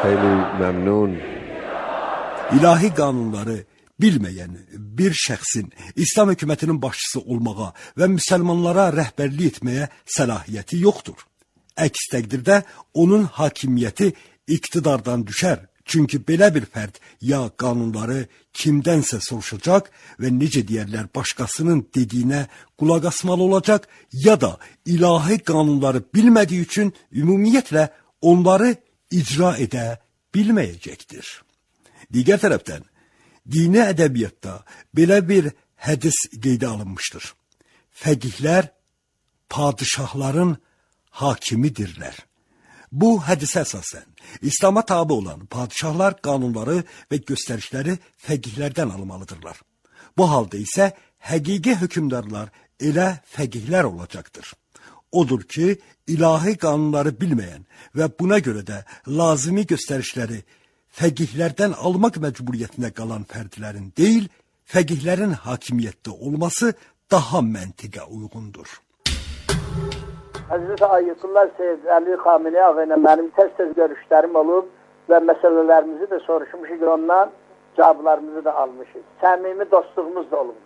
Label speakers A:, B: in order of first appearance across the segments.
A: خیلی ممنون.
B: İlahi qanunları bilməyən bir şəxsin İslam hökumətinin başçısı olmağa və müsəlmanlara rəhbərlik etməyə səlahiyyəti yoxdur. Əks təqdirdə onun hakimiyyəti iqtidardan düşər. Çünki belə bir fərd ya qanunları kimdənsə soruşacaq və necə deyərlər başqasının dediyinə qulaq asmalı olacaq, ya da ilahi qanunları bilmədiyi üçün ümumiyyətlə onları icra edə bilməyəcəkdir. Digər tərəfdən, dini ədəbiyyatda belə bir hədis qeydə alınmışdır. Fəqihlər padişahların hakimidirlər. Bu hədisə əsasən İslama tabe olan padişahlar qanunları və göstərişləri fəqihlərdən almalıdırlar. Bu halda isə həqiqi hökümdarlar elə fəqihlər olacaqdır. Odur ki, ilahi qanunları bilməyən və buna görə də lazımi göstərişləri fəqihlərdən almaq məcburiyyətinə qalan fərdlərin deyil, fəqihlərin hakimiyyətdə olması daha məntiqə uyğundur.
C: Həzrət Ayətullah Seyyid Əli Xamenei ağa ilə mənim tez-tez görüşlərim olub və məsələlərimizi də soruşmuşuq, ondan cavablarımızı da almışıq. Səmimi dostluğumuz da olub.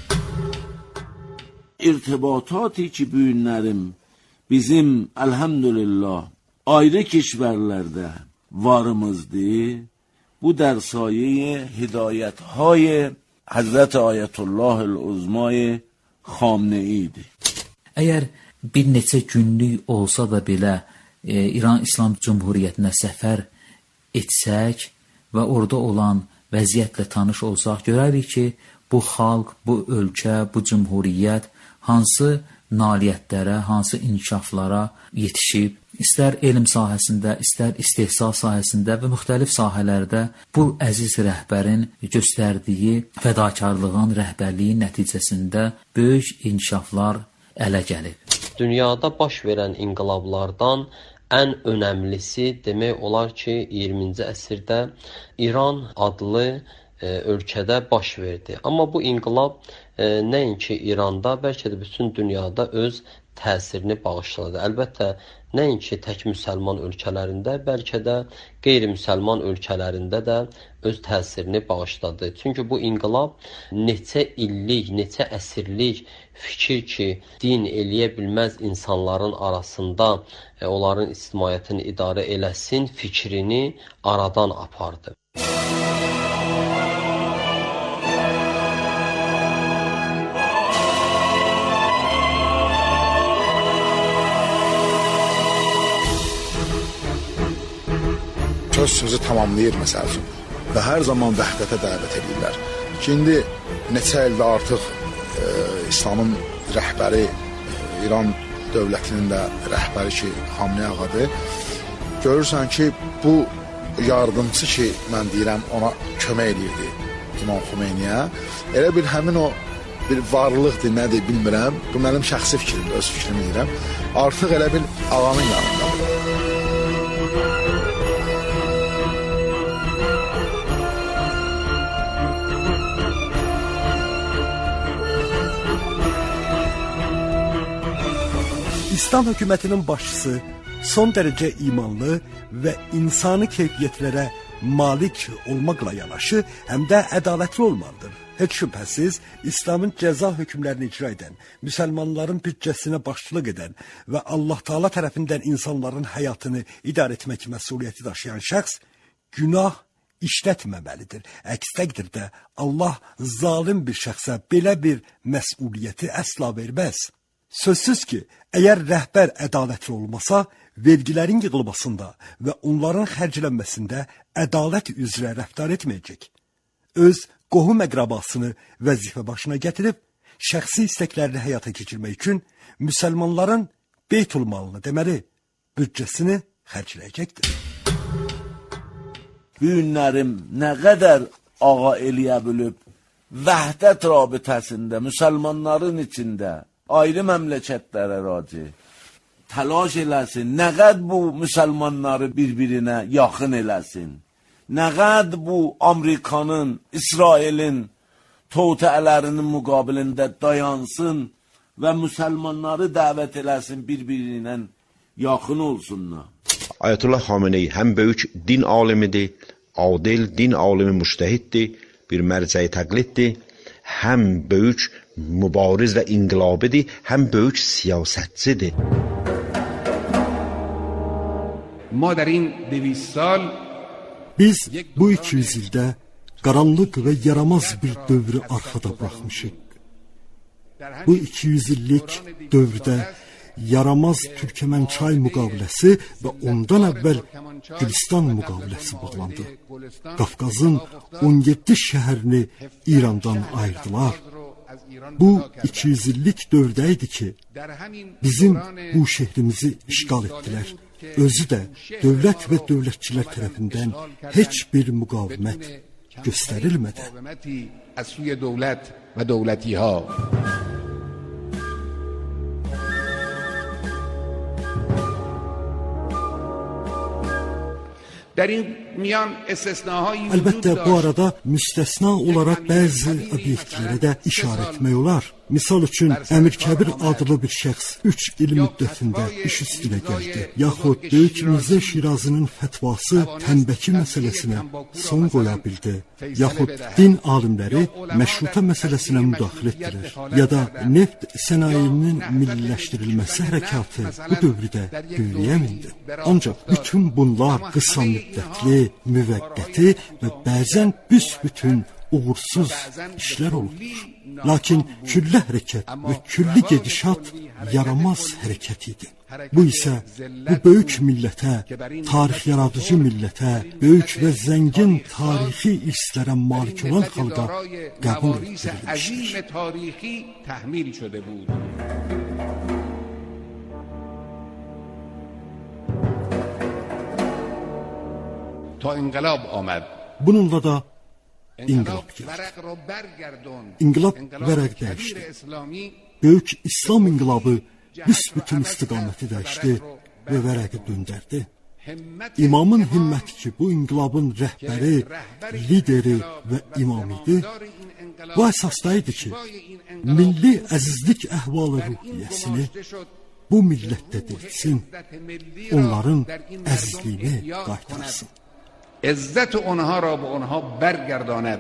D: İrtibatati ki büyünlərim bizim elhamdülillah ayrı keşverlerde varımızdır. Bu der saye hidayetهای Həzrət Ayətullahil Uzmay Xamenei'dir.
E: Əgər bir neçə günlük olsa da belə İran İslam Cumhuriyyətinə səfər etsək və orada olan vəziyyətlə tanış olsaq, görərik ki, bu xalq, bu ölkə, bu cumhuriyyət hansı nailiyyətlərə, hansı inkişaflara yetişib, istər elm sahəsində, istər istehsal sahəsində və müxtəlif sahələrdə bu əziz rəhbərin göstərdiyi fədakarlığın, rəhbərliyin nəticəsində böyük inkişaflar ələ gəlib.
F: Dünyada baş verən inqilablardan ən önəmlisi demək olar ki, 20-ci əsrdə İran adlı ölkədə baş verdi. Amma bu inqilab nəinki İranda, bəlkə də bütün dünyada öz təsirini bağışladı. Əlbəttə, nəinki tək müsəlman ölkələrində, bəlkə də qeyri-müsəlman ölkələrində də öz təsirini bağışladı. Çünki bu inqilab neçə illik, neçə əsrlik fikir ki, din eləyə bilməz insanların arasında onların ictimaiyyətini idarə eləsin fikrini aradan apardı.
G: Söz sözü tamamlayır məsəl üçün və hər zaman vəhdətə dəvət edirlər. Ki, indi neçə ildə artıq İslamın rəhbəri, İran dövlətinin də rəhbəri ki, Xamenei ağadır. Görürsən ki, bu yardımcı ki, mən deyirəm, ona kömək edirdi İmam Xomeyniyə. Elə bir həmin o bir varlıqdır, nədir bilmirəm. Bu mənim şəxsi fikrimdir, öz fikrimi deyirəm. Artıq elə bir ağanın yanındadır.
B: İslam hökumətinin başçısı son dərəcə imanlı və insani keyfiyyətlərə malik olmaqla yanaşı, həm də ədalətli olmalıdır. Heç şübhəsiz, İslamın cəza hökmlərini icra edən, müsəlmanların büdcəsinə başçılıq edən və Allah Taala tərəfindən insanların həyatını idarə etmək məsuliyyəti daşıyan şəxs günah işlətməməlidir. Əks təqdirdə Allah zalim bir şəxsə belə bir məsuliyyəti əsla verməz. Sözsüz ki, əgər rəhbər ədalətli olmasa, vergilərin yığılmasında və onların xərclənməsində ədalət üzrə rəftar etməyəcək. Öz qohum əqrabasını vəzifə başına gətirib, şəxsi istəklərini həyata keçirmək üçün müsəlmanların beytulmalını, deməli, büdcəsini xərcləyəcəkdir.
D: Büyünlərim nə qədər ağa eləyə bilib, vəhdət rabitəsində, müsəlmanların içində, ayrı məmləkətlərə raci təlaş eləsin, nə qəd bu müsəlmanları bir-birinə yaxın eləsin, nə qəd bu Amerikanın, İsrailin totələrinin müqabilində dayansın və müsəlmanları dəvət eləsin, bir-birinə yaxın olsunlar.
A: Ayətullah Xameneyi həm böyük din alimidir, adil din alimi müştəhiddir, bir mərcəyi təqliddir, həm böyük mübariz və inqilabidir, həm böyük siyasətçidir.
B: Biz bu 200 ildə qaranlıq və yaramaz bir dövrü arxada buraxmışıq. Bu 200 illik dövrdə yaramaz Türkmençay müqaviləsi və ondan əvvəl Gülistan müqaviləsi bağlandı. Qafqazın 17 şəhərini İrandan ayırdılar. Bu 200 illik dövrdə idi ki, bizim bu şehrimizi işgal etdilər. Özü də dövlət və dövlətçilər tərəfindən heç bir müqavimət göstərilmədi. Əlbəttə, bu arada müstəsna olaraq bəzi obyektlərə də işarə etmək olar. Misal üçün, Əmir Kəbir adlı bir şəxs 3 il müddətində iş üstünə gəldi. Yaxud Böyük Mirzə Şirazinin fətvası tənbəki məsələsinə son qoya bildi. Yaxud din alimləri məşrutə məsələsinə müdaxilə etdirir. Ya da neft sənayesinin milliləşdirilməsi hərəkatı bu dövrdə böyüyə mindi. Ancaq bütün bunlar qısa müddətli, müvəqqəti və bəzən büsbütün uğursuz işlər olubdur. Lakin külli hərəkət və külli gedişat yaramaz hərəkət idi. Bu isə bu böyük millətə, tarix yaradıcı millətə, böyük və zəngin tarixi irslərə malik olan xalqa qəbul edilmişdir. Bununla da İnqilab gəldi. İnqilab vərəq dəyişdi. Böyük İslam inqilabı büsbütün istiqaməti dəyişdi və vərəqi döndərdi. İmamın himməti ki, bu inqilabın rəhbəri, lideri və imam idi, bu əsasda idi ki, milli əzizlik əhvalı ruhiyyəsini bu millətdə dilsin, onların əzizliyini qaytarsın.
H: عزت آنها را به آنها برگرداند.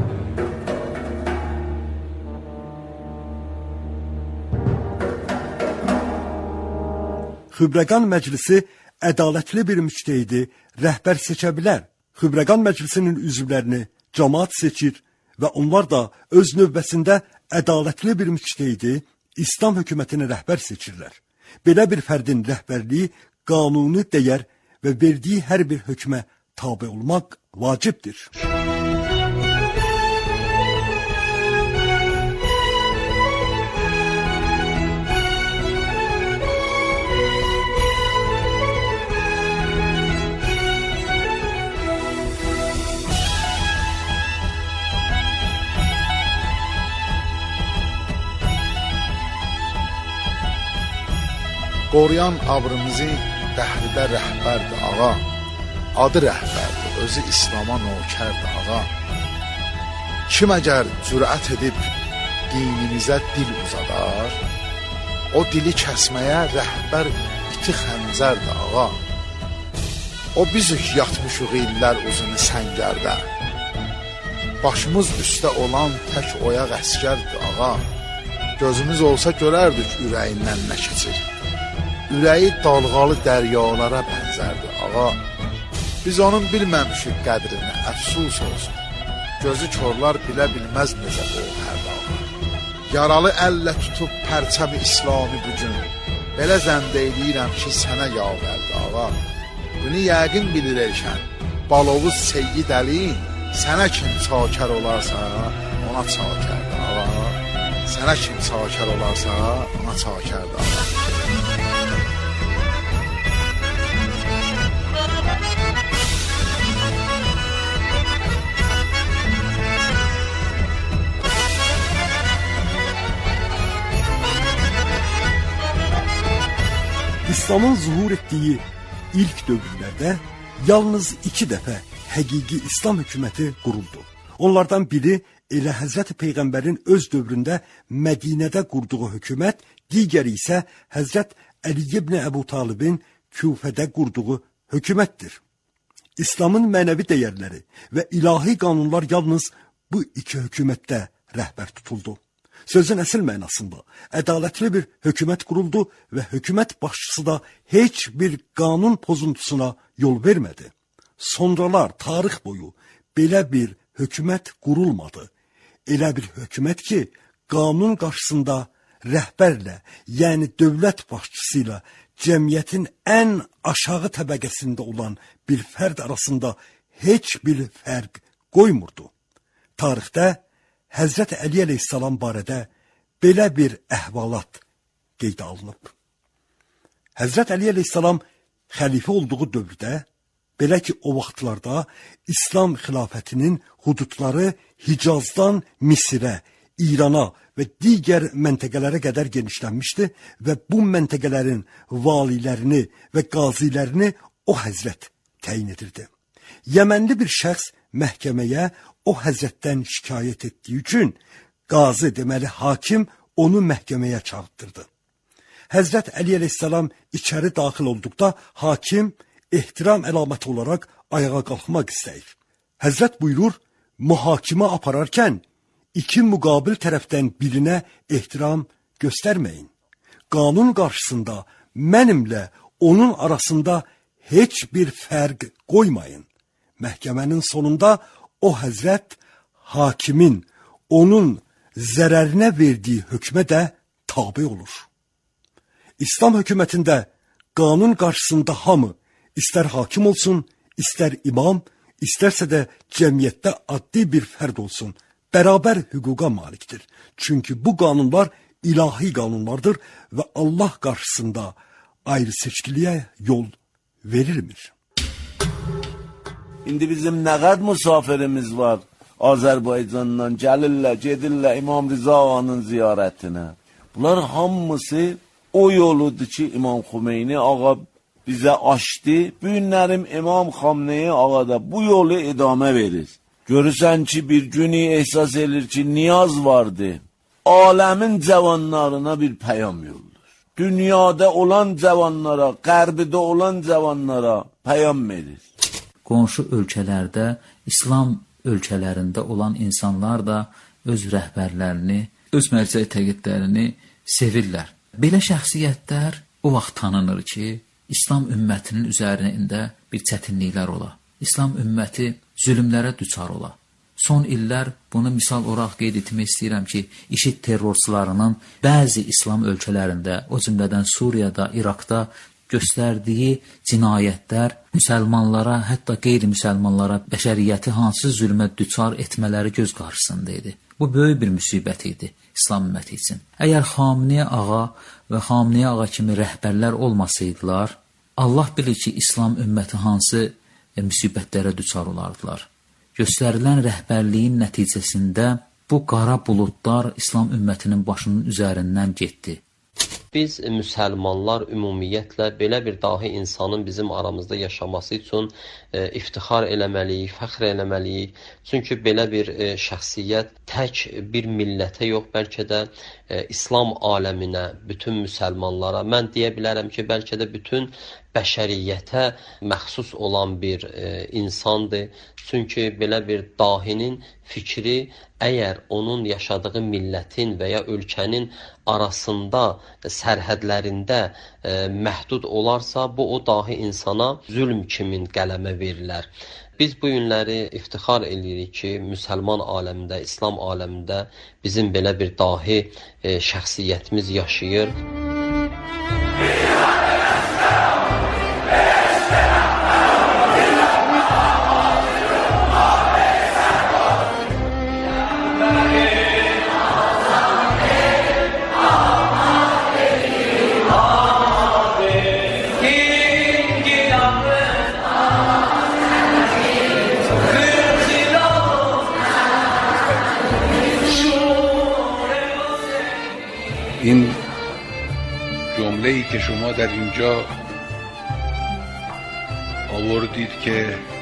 B: Xübrəqan Məclisi ədalətli bir müctəhidi rəhbər seçə bilər. Xübrəqan Məclisinin üzvlərini cəmaət seçir və onlar da öz növbəsində ədalətli bir müctəhidi İslam hökumətinə rəhbər seçirlər. Belə bir fərdin rəhbərliyi qanuni dəyər və verdiyi hər bir hökmə tabe olmaq vacibdir.
G: Qoruyan abrımızı dəhridə rəhbərdir ağa. Adı rəhbərdir, özü İslama nökərdir ağa. Kim əgər cürət edib dinimizə dil uzadar, o dili kəsməyə rəhbər iti xəncərdir ağa. O bizük yatmışıq illər uzunu səngərdə. Başımız üstə olan tək oyaq əskərdir ağa. Gözümüz olsa görərdik ürəyindən nə keçir. Ürəyi dalğalı dəryalara bənzərdir ağa. Biz onun bilməmişik qədrini, əfsus olsun. Gözü korlar bilə bilməz necə o hər dağa. Yaralı əllə tutub pərçəmi İslami bugün, belə zənd eyləyirəm ki, sənə yavərdi ağa. Bunu yəqin bilir erkən, Balovuz Seyyid Əli, sənə kim çakər olarsa, ona çakərdi ağa. Sənə kim çakər olarsa, ona çakərdi ağa.
B: İslamın zuhur etdiyi ilk dövrlərdə yalnız 2 dəfə həqiqi İslam hökuməti quruldu. Onlardan biri elə Həzrət Peyğəmbərin öz dövründə Mədinədə qurduğu hökumət, digəri isə Həzrət Əli ibn Əbu Talibin Küfədə qurduğu hökumətdir. İslamın mənəvi dəyərləri və ilahi qanunlar yalnız bu iki hökumətdə rəhbər tutuldu. Sözün əsl mənasında ədalətli bir hökumət quruldu və hökumət başçısı da heç bir qanun pozuntusuna yol vermədi. Sonralar tarix boyu belə bir hökumət qurulmadı. Elə bir hökumət ki, qanun qarşısında rəhbərlə, yəni dövlət başçısı ilə cəmiyyətin ən aşağı təbəqəsində olan bir fərd arasında heç bir fərq qoymurdu. Tarixdə Həzrət Əli əleyhissalam barədə belə bir əhvalat qeydə alınıb. Həzrət Əli əleyhissalam xəlifə olduğu dövrdə, belə ki o vaxtlarda İslam xilafətinin hududları Hicazdan Misirə, İrana və digər məntəqələrə qədər genişlənmişdi və bu məntəqələrin valilərini və qazilərini o həzrət təyin edirdi. Yəmənli bir şəxs məhkəməyə o həzrətdən şikayət etdiyi üçün qazi, deməli hakim onu məhkəməyə çağırtdırdı. Həzrət Əli əleyhissalam içəri daxil olduqda hakim ehtiram əlaməti olaraq ayağa qalxmaq istəyir. Həzrət buyurur, mühakimə apararkən iki müqabil tərəfdən birinə ehtiram göstərməyin. Qanun qarşısında mənimlə onun arasında heç bir fərq qoymayın. Məhkəmənin sonunda o həzrət hakimin onun zərərinə verdiyi hökmə də tabe olur. İslam hökumətində qanun qarşısında hamı, istər hakim olsun, istər imam, istərsə də cəmiyyətdə addi bir fərd olsun, bərabər hüquqa malikdir. Çünki bu qanunlar ilahi qanunlardır və Allah qarşısında ayrı seçkiliyə yol verilmir.
D: İndi bizim nə qədər müsafirimiz var Azərbaycandan, gəlirlər, gedirlər İmam Rıza ağanın ziyarətinə. Bunlar hamısı o yoludur ki, İmam Xümeyni ağa bizə açdı. Bu günlərim İmam Xamneyi ağa da bu yolu idamə verir. Görürsən ki, bir günü ehsas edir ki, niyaz vardı. Aləmin cavanlarına bir pəyam yoldur. Dünyada olan cavanlara, qərbidə olan cavanlara pəyam verir.
E: Qonşu ölkələrdə, İslam ölkələrində olan insanlar da öz rəhbərlərini, öz mərcəi təqidlərini sevirlər. Belə şəxsiyyətlər o vaxt tanınır ki, İslam ümmətinin üzərində bir çətinliklər ola. İslam ümməti zülmlərə düçar ola. Son illər bunu misal olaraq qeyd etmək istəyirəm ki, IŞİD terrorçularının bəzi İslam ölkələrində, o cümlədən Suriyada, İraqda göstərdiyi cinayətlər müsəlmanlara, hətta qeyri-müsəlmanlara bəşəriyyəti hansı zülmə düçar etmələri göz qarşısında idi. Bu böyük bir müsibət idi İslam ümməti üçün. Əgər Xamenei ağa və Xamenei ağa kimi rəhbərlər olmasaydılar, Allah bilir ki, İslam ümməti hansı müsibətlərə düçar olardılar. Göstərilən rəhbərliyin nəticəsində bu qara buludlar İslam ümmətinin başının üzərindən getdi.
F: Biz müsəlmanlar ümumiyyətlə belə bir dahi insanın bizim aramızda yaşaması üçün iftixar eləməliyik, fəxr eləməliyik. Çünki belə bir şəxsiyyət tək bir millətə yox, bəlkə də İslam aləminə, bütün müsəlmanlara, mən deyə bilərəm ki, bəlkə də bütün bəşəriyyətə məxsus olan bir insandır. Çünki belə bir dahinin fikri əgər onun yaşadığı millətin və ya ölkənin arasında, sərhədlərində məhdud olarsa, bu o dahi insana zülm kimi qələmə verilər. Biz bu günləri iftixar edirik ki, müsəlman aləmində, İslam aləmində bizim belə bir dahi şəxsiyyətimiz yaşayır.
H: این جمله‌ای که شما در اینجا آوردید که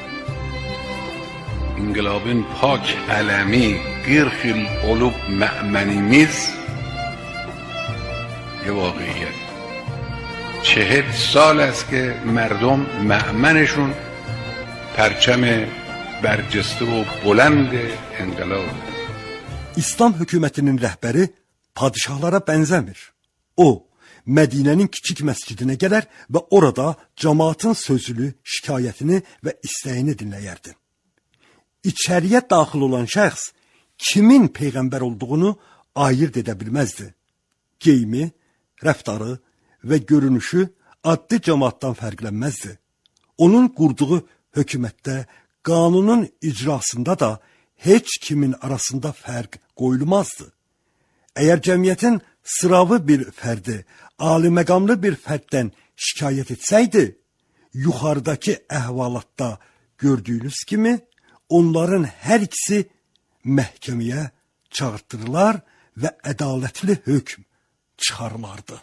H: İnqilabın pak ələmi qırxil olub mə'mənimiz bir vaqiyyət. 40 سال است که مردم مأمنشون پرچم برجسته و بلند انقلاب.
B: İslam hökumətinin rəhbəri padişahlara bənzəmir. O, Mədinənin kiçik məscidinə gələr və orada cəmaatın sözünü, şikayətini və istəyini dinləyərdi. İçəriyə daxil olan şəxs kimin peyğəmbər olduğunu ayırt edə bilməzdi. Geyimi, rəftarı və görünüşü addi cəmaatdan fərqlənməzdi. Onun qurduğu hökumətdə, qanunun icrasında da heç kimin arasında fərq qoyulmazdı. Əgər cəmiyyətin sıravi bir fərdi, aliməqamlı bir fərddən şikayət etsəydi, yuxarıdakı əhvalatda gördüyünüz kimi, onların hər ikisi məhkəməyə çağırtdırılar və ədalətli hökm çıxarılardı.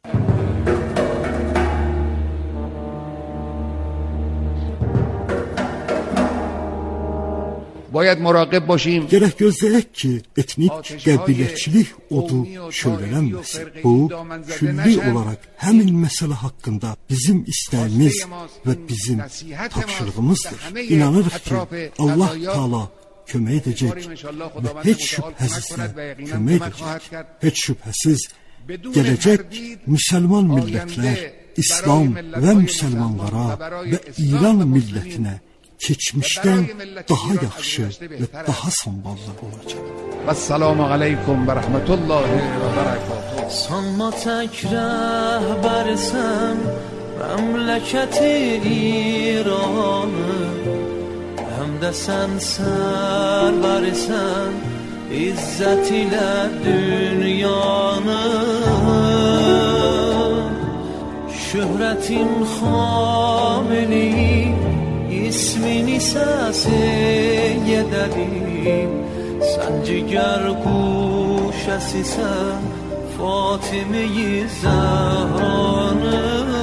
H: باید مراقب باشیم.
B: Gərək gözləyək ki, etnik qəbilətçilik odu şöylənməsin. Bu, külli olaraq həmin məsələ haqqında bizim istəyimiz və bizim tapşırığımızdır. İnanırıq ki, Allah Taala kömək edəcək və heç şübhəsizlə kömək edəcək. Heç şübhəsiz gələcək müsəlman millətlər, İslam və müsəlmanlara və İran millətinə keçmişdən daha yaxşı və daha samballı olacaq.
H: Vəssalamu aleykum və rəhmətullahi və bərəkatuhu.
I: Sanma tək rəhbərsən məmləkəti İranı, həm də sən sərvərsən izzət ilə dünyanı. Şöhrətin xamili İsmini səsiyə dədim, sən cigər quşəsisən Fatime-i Zəhranı.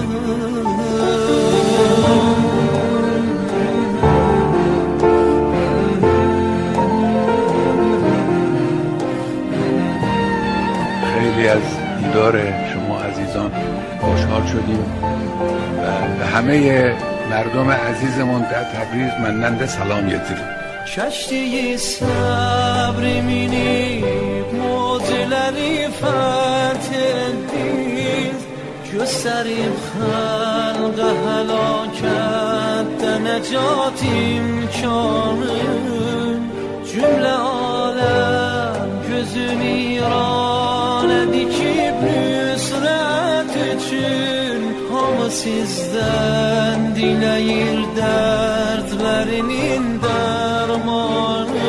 H: خیلی از دیدار شما عزیزان خوشحال شدیم و به همه مردم عزیزمون در تبریز مانند سلام گزیدیم.
I: کشتی صبر minib موجları فتح دید göstərib xalqa həlakətdə nəcat imkanı. Cümlə aləm gözün İranə dikib nüsrət üçün, hamı sizdən diləyir dərdlərinin dərmanı.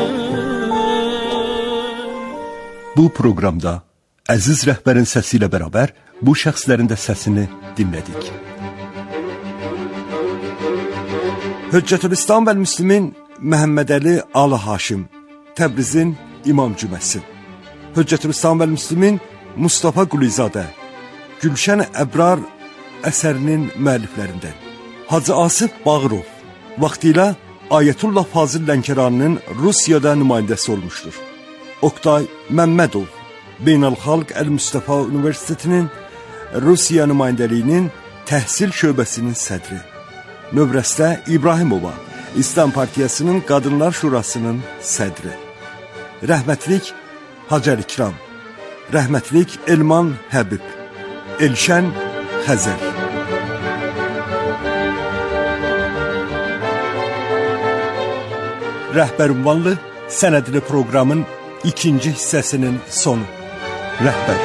B: Bu proqramda əziz rəhbərin səsi ilə bərabər bu şəxslərin də səsini dinlədik. Hüccətülislam və Müslimin Məhəmməd Əli Alı Haşim, Təbrizin İmam Cüməsi. Hüccətülislam və Müslimin Mustafa Qulizadə, Gülşən Əbrar əsərinin müəlliflərindən. Hacı Asif Bağırov, vaxtilə Ayətullah Fazil Lənkəraninin Rusiyada nümayəndəsi olmuşdur. Oktay Məmmədov, Beynəlxalq Əl-Müstəfa Universitetinin Rusiya nümayəndəliyinin təhsil şöbəsinin sədri. Növrəstə İbrahimova, İslam Partiyasının Qadınlar Şurasının sədri. Rəhmətlik Hacər İkram, rəhmətlik Elman Həbib, Elşən Xəzər. Rəhbər ünvanlı sənədli proqramın ikinci hissəsinin sonu. Rəhbər.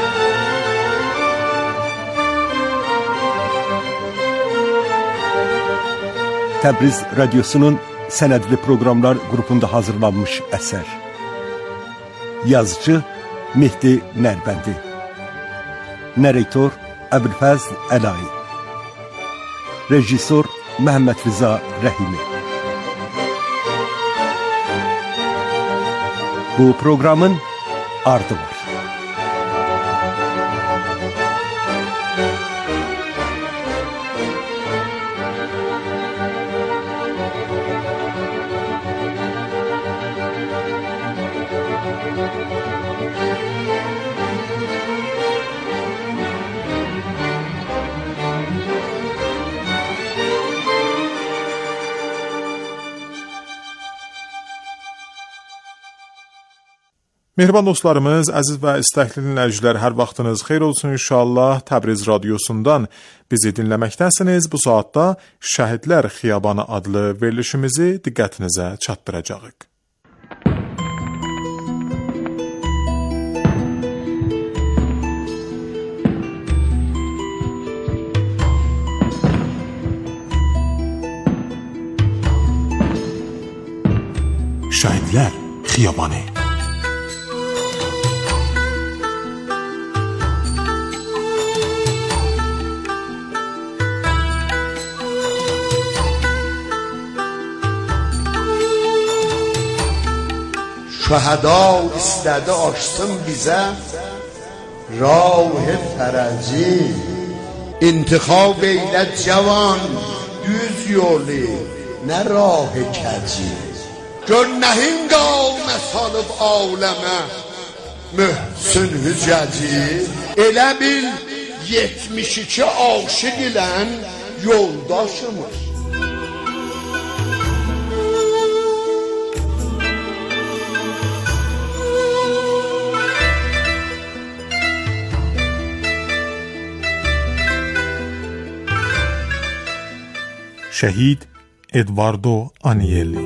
B: Təbriz Radyosu'nun sənədli proqramlar qrupunda hazırlanmış əsər. Yazıcı Mehdi Nərbəndi. Narrator Əbülfəzl Əlayi. Rejissor Məhəmməd Rıza Rəhimi. Bu proqramın ardı var.
J: Mehriban dostlarımız, əziz və istəkli dinləyicilər, hər vaxtınız xeyir olsun inşallah. Təbriz radiosundan bizi dinləməkdəsiniz. Bu saatda Şəhidlər Xiyabanı adlı verilişimizi diqqətinizə çatdıracağıq. Şəhidlər Xiyabanı.
K: Şəhəda istədi açsın bizə rah fərəci. İntikhab eylə cavan düz yolu, nə rah kəci. Gör nəhin qavmə salıb aləmə mühsün hücəci. Elə bil 72 aşıq ilən yoldaşımız.
J: Şəhid Edvardo Anielli.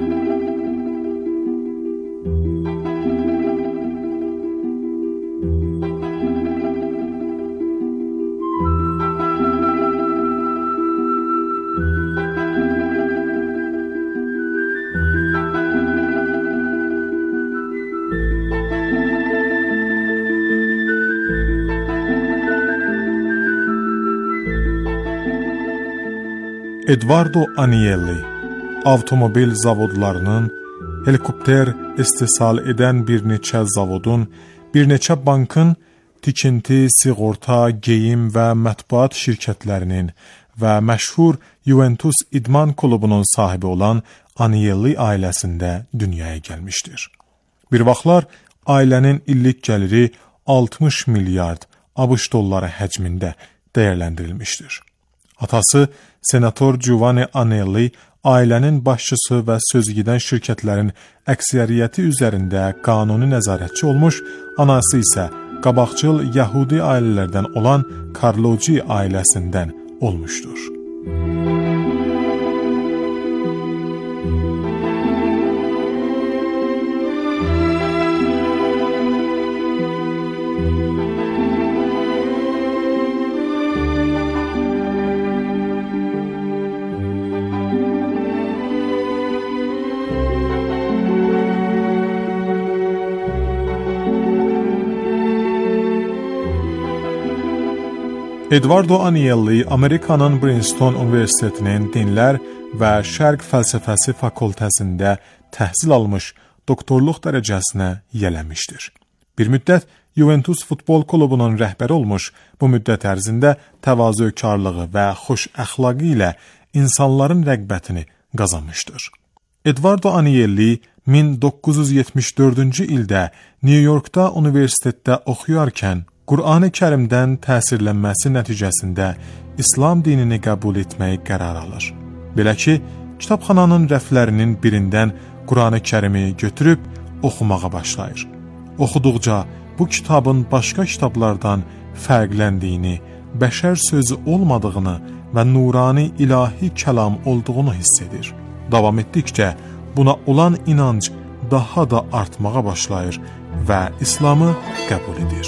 J: Edvardo Anielli avtomobil zavodlarının, helikopter istehsal edən bir neçə zavodun, bir neçə bankın, tikinti, sığorta, geyim və mətbuat şirkətlərinin və məşhur Juventus İdman klubunun sahibi olan Anielli ailəsində dünyaya gəlmişdir. Bir vaxtlar ailənin illik gəliri 60 milyard ABŞ dolları həcmində dəyərləndirilmişdir. Atası Senator Giovanni Anielli ailənin başçısı və sözügedən şirkətlərin əksəriyyəti üzərində qanuni nəzarətçi olmuş, anası isə qabaqcıl Yahudi ailələrdən olan Carloci ailəsindən olmuşdur. Edvardo Anielli Amerikanın Princeton Universitetinin Dinlər və Şərq Fəlsəfəsi fakültəsində təhsil almış, doktorluq dərəcəsinə yələmişdir. Bir müddət Juventus futbol klubunun rəhbəri olmuş, bu müddət ərzində təvazökarlığı və xoş əxlaqı ilə insanların rəğbətini qazanmışdır. Edvardo Anielli 1974-cü ildə New Yorkda universitetdə oxuyarkən Qur'an-ı Kərimdən təsirlənməsi nəticəsində İslam dinini qəbul etməyi qərar alır. Belə ki, kitabxananın rəflərinin birindən Qur'an-ı Kərimi götürüb oxumağa başlayır. Oxuduqca bu kitabın başqa kitablardan fərqləndiyini, bəşər sözü olmadığını və nurani ilahi kəlam olduğunu hiss edir. Davam etdikcə buna olan inanc daha da artmağa başlayır və İslamı qəbul edir.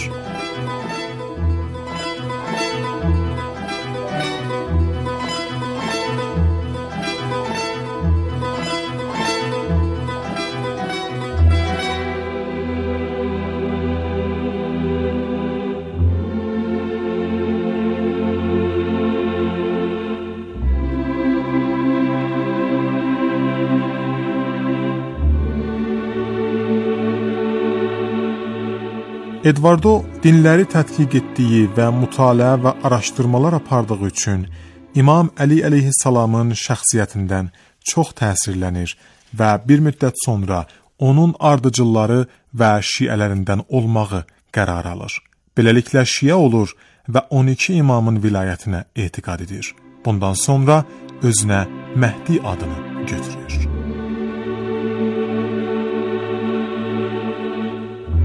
J: Edvardo dinləri tədqiq etdiyi və mütaliə və araşdırmalar apardığı üçün İmam Əli əleyhissalamın şəxsiyyətindən çox təsirlənir və bir müddət sonra onun ardıcılları və şiələrindən olmağı qərar alır. Beləliklə şiə olur və 12 imamın vilayətinə etiqad edir. Bundan sonra özünə Məhdi adını götürür.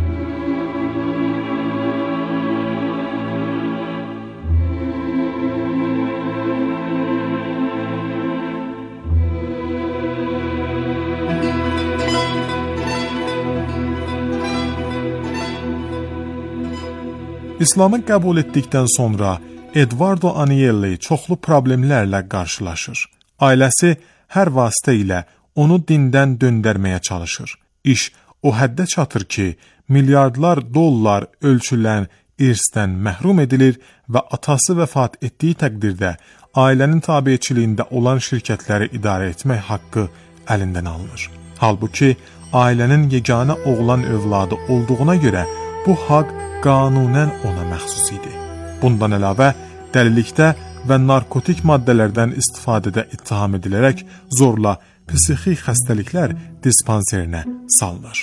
J: İslamı qəbul etdikdən sonra Eduardo Agnelli çoxlu problemlərlə qarşılaşır. Ailəsi hər vasitə ilə onu dindən döndərməyə çalışır. İş o həddə çatır ki, milyardlar dollar ölçülən irsdən məhrum edilir və atası vəfat etdiyi təqdirdə ailənin tabiçiliyində olan şirkətləri idarə etmək haqqı əlindən alınır. Halbuki ailənin yeganə oğlan övladı olduğuna görə bu haqq qanunən ona məxsus idi. Bundan əlavə dəlilikdə və narkotik maddələrdən istifadədə ittiham edilərək zorla psixi xəstəliklər dispanserinə salınır.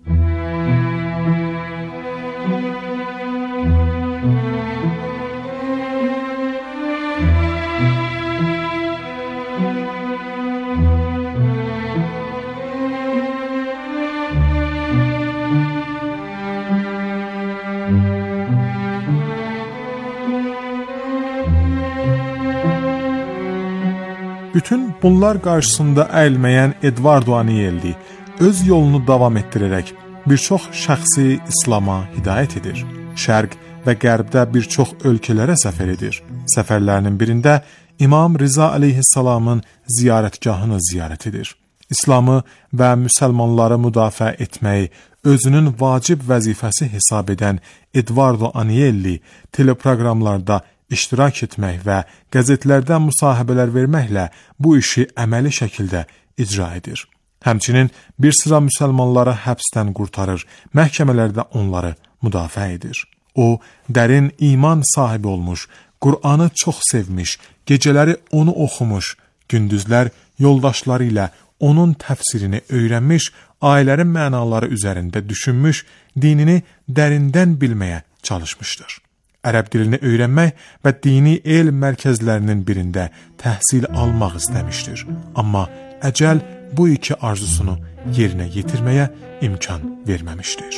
J: Bütün bunlar qarşısında əyilməyən Eduardo Agnelli öz yolunu davam etdirərək bir çox şəxsi İslama hidayət edir. Şərq və Qərbdə bir çox ölkələrə səfər edir. Səfərlərinin birində İmam Riza əleyhissalamın ziyarətgahını ziyarət edir. İslamı və müsəlmanları müdafiə etməyi özünün vacib vəzifəsi hesab edən Eduardo Agnelli teleproqramlarda iştirak etmək və qəzetlərdən müsahibələr verməklə bu işi əməli şəkildə icra edir. Həmçinin bir sıra müsəlmanları həbsdən qurtarır, məhkəmələrdə onları müdafiə edir. O, dərin iman sahibi olmuş, Qur'anı çox sevmiş, gecələri onu oxumuş, gündüzlər yoldaşları ilə onun təfsirini öyrənmiş, ayələrin mənaları üzərində düşünmüş, dinini dərindən bilməyə çalışmışdır. Ərəb dilini öyrənmək və dini elm mərkəzlərinin birində təhsil almaq istəmişdir. Amma əcəl bu iki arzusunu yerinə yetirməyə imkan verməmişdir.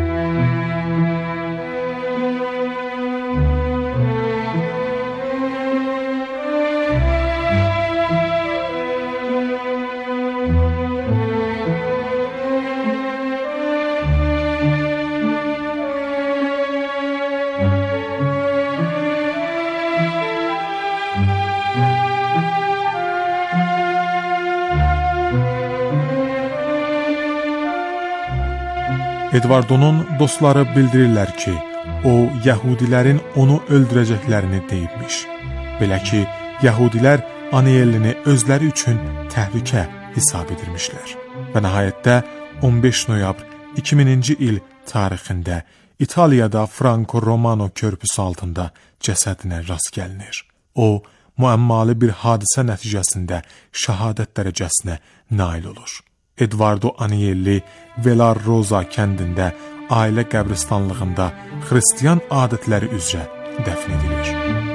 J: Eduardo'nun dostları bildirirlər ki, o, Yəhudilərin onu öldürəcəklərini deyibmiş. Belə ki, Yəhudilər Agnellini özləri üçün təhlükə hesab edirmişlər. Və nəhayətdə 15 noyabr 2000-ci il tarixində İtaliyada Franco-Romano körpüsü altında cəsədinə rast gəlinir. O, müəmmalı bir hadisə nəticəsində şəhadət dərəcəsinə nail olur. Eduardo Agnelli Velarroza kəndində ailə qəbristanlığında xristiyan adətləri üzrə dəfn edilir.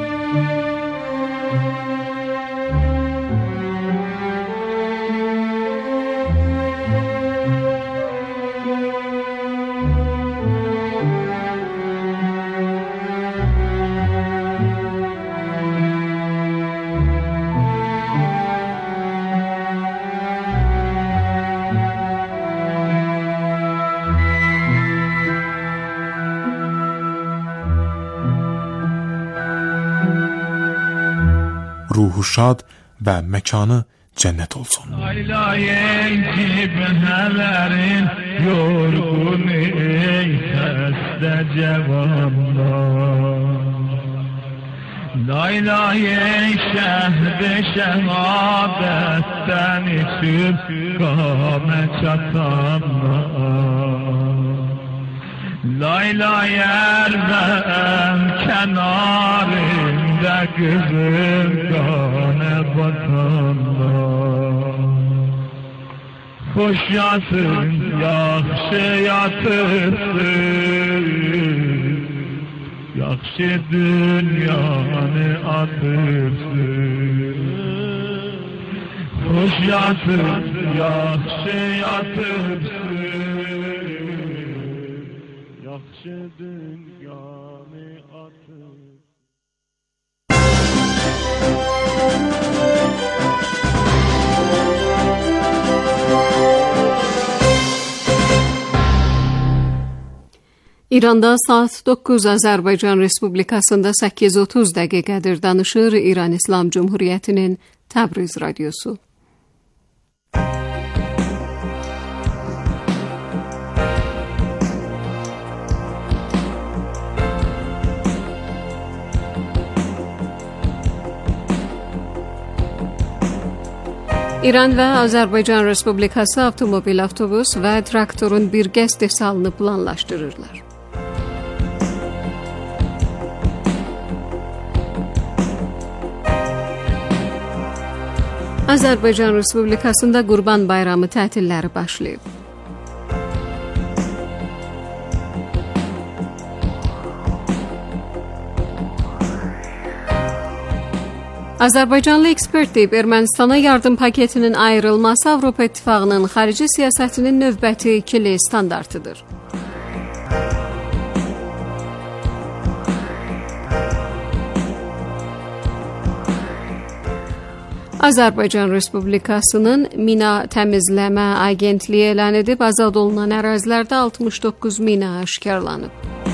J: Ruhu şad və məkanı cənnət olsun.
L: Laylayın kibnələrin yorğun ey xəstə cavanlar. Laylayın şəhd-i şəhadətdən içib qamə çatanlar. Laylayər vəm kənarında qızıl qanə batanlar. Xoş yatın, yaxşı yatırsın, yaxşı dünyanı atırsın. Xoş yatın, yaxşı yatırsın, yaxşı dünyanı atırsın.
M: İranda saat 9, Azərbaycan Respublikasında 8:30 dəqiqədir. Danışır İran İslam Cumhuriyyətinin Təbriz radiosu. İran və Azərbaycan Respublikası avtomobil, avtobus və traktorun birgə istehsalını planlaşdırırlar. Azərbaycan Respublikasında Qurban Bayramı tətilləri başlayıb. Azərbaycanlı ekspert deyib, Ermənistana yardım paketinin ayrılması Avropa İttifaqının xarici siyasətinin növbəti ikili standartıdır. Azərbaycan Respublikasının Mina Təmizləmə Agentliyi elan edib, azad olunan ərazilərdə 69 mina aşkarlanıb.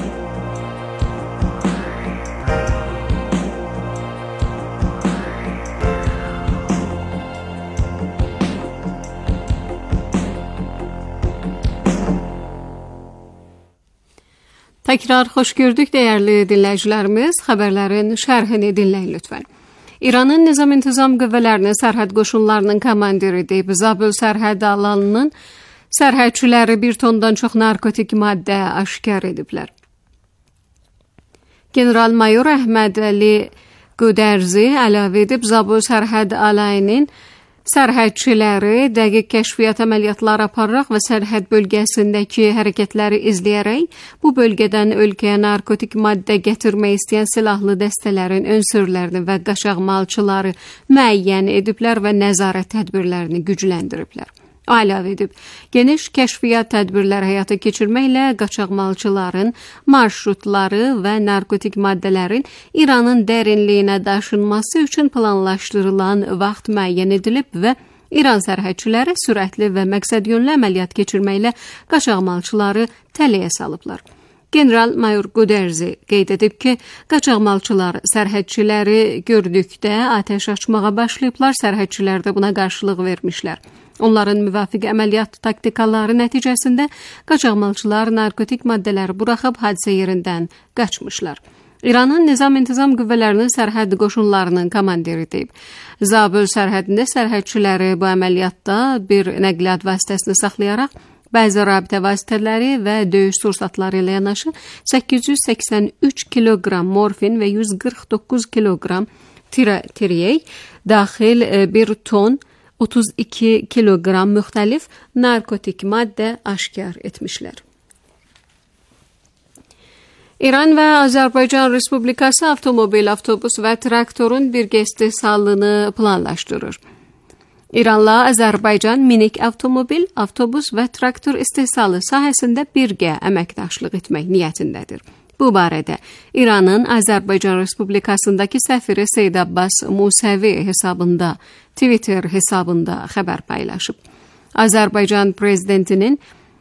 M: Təkrar xoş gördük dəyərli dinləyicilərimiz. Xəbərlərin şərhini dinləyin lütfən. İranın Nizam-İntizam Qüvvələrinin sərhəd qoşunlarının komandiri deyib, Zabul sərhəd alanının sərhədçiləri 1 tondan çox narkotik maddə aşkar ediblər. General-mayor Əhməd Əli Qudərzi əlavə edib, Zabul sərhəd alayının sərhədçiləri dəqiq kəşfiyyat əməliyyatları apararaq və sərhəd bölgəsindəki hərəkətləri izləyərək bu bölgədən ölkəyə narkotik maddə gətirmək istəyən silahlı dəstələrin ünsürlərini və qaçaqmalçıları müəyyən ediblər və nəzarət tədbirlərini gücləndiriblər. O əlavə edib, geniş kəşfiyyat tədbirləri həyata keçirməklə qaçaqmalçıların marşrutları və narkotik maddələrin İranın dərinliyinə daşınması üçün planlaşdırılan vaxt müəyyən edilib və İran sərhədçiləri sürətli və məqsədyönlü əməliyyat keçirməklə qaçaqmalçıları tələyə salıblar. General-mayor Qudərzi qeyd edib ki, qaçaqmalçılar sərhədçiləri gördükdə atəş açmağa başlayıblar, sərhədçilər də buna qarşılıq vermişlər. Onların müvafiq əməliyyat taktikaları nəticəsində qaçaqmalçılar narkotik maddələri buraxıb hadisə yerindən qaçmışlar. İranın Nizam-İntizam Qüvvələrinin sərhəd qoşunlarının komandiri deyib, Zabul sərhədində sərhədçiləri bu əməliyyatda bir nəqliyyat vasitəsini saxlayaraq bəzi rabitə vasitələri və döyüş sursatları ilə yanaşı 883 kiloqram morfin və 149 kiloqram tiryək, daxil 1 ton 32 kiloqram müxtəlif narkotik maddə aşkar etmişlər. İran və Azərbaycan Respublikası avtomobil, avtobus və traktorun birgə istehsalını planlaşdırır. İranla Azərbaycan minik avtomobil, avtobus və traktor istehsalı sahəsində birgə əməkdaşlıq etmək niyyətindədir. Bu barədə İranın Azərbaycan Respublikasındakı səfiri Seyd Abbas Musəvi hesabında, Twitter hesabında xəbər paylaşıb. Azərbaycan prezidentinin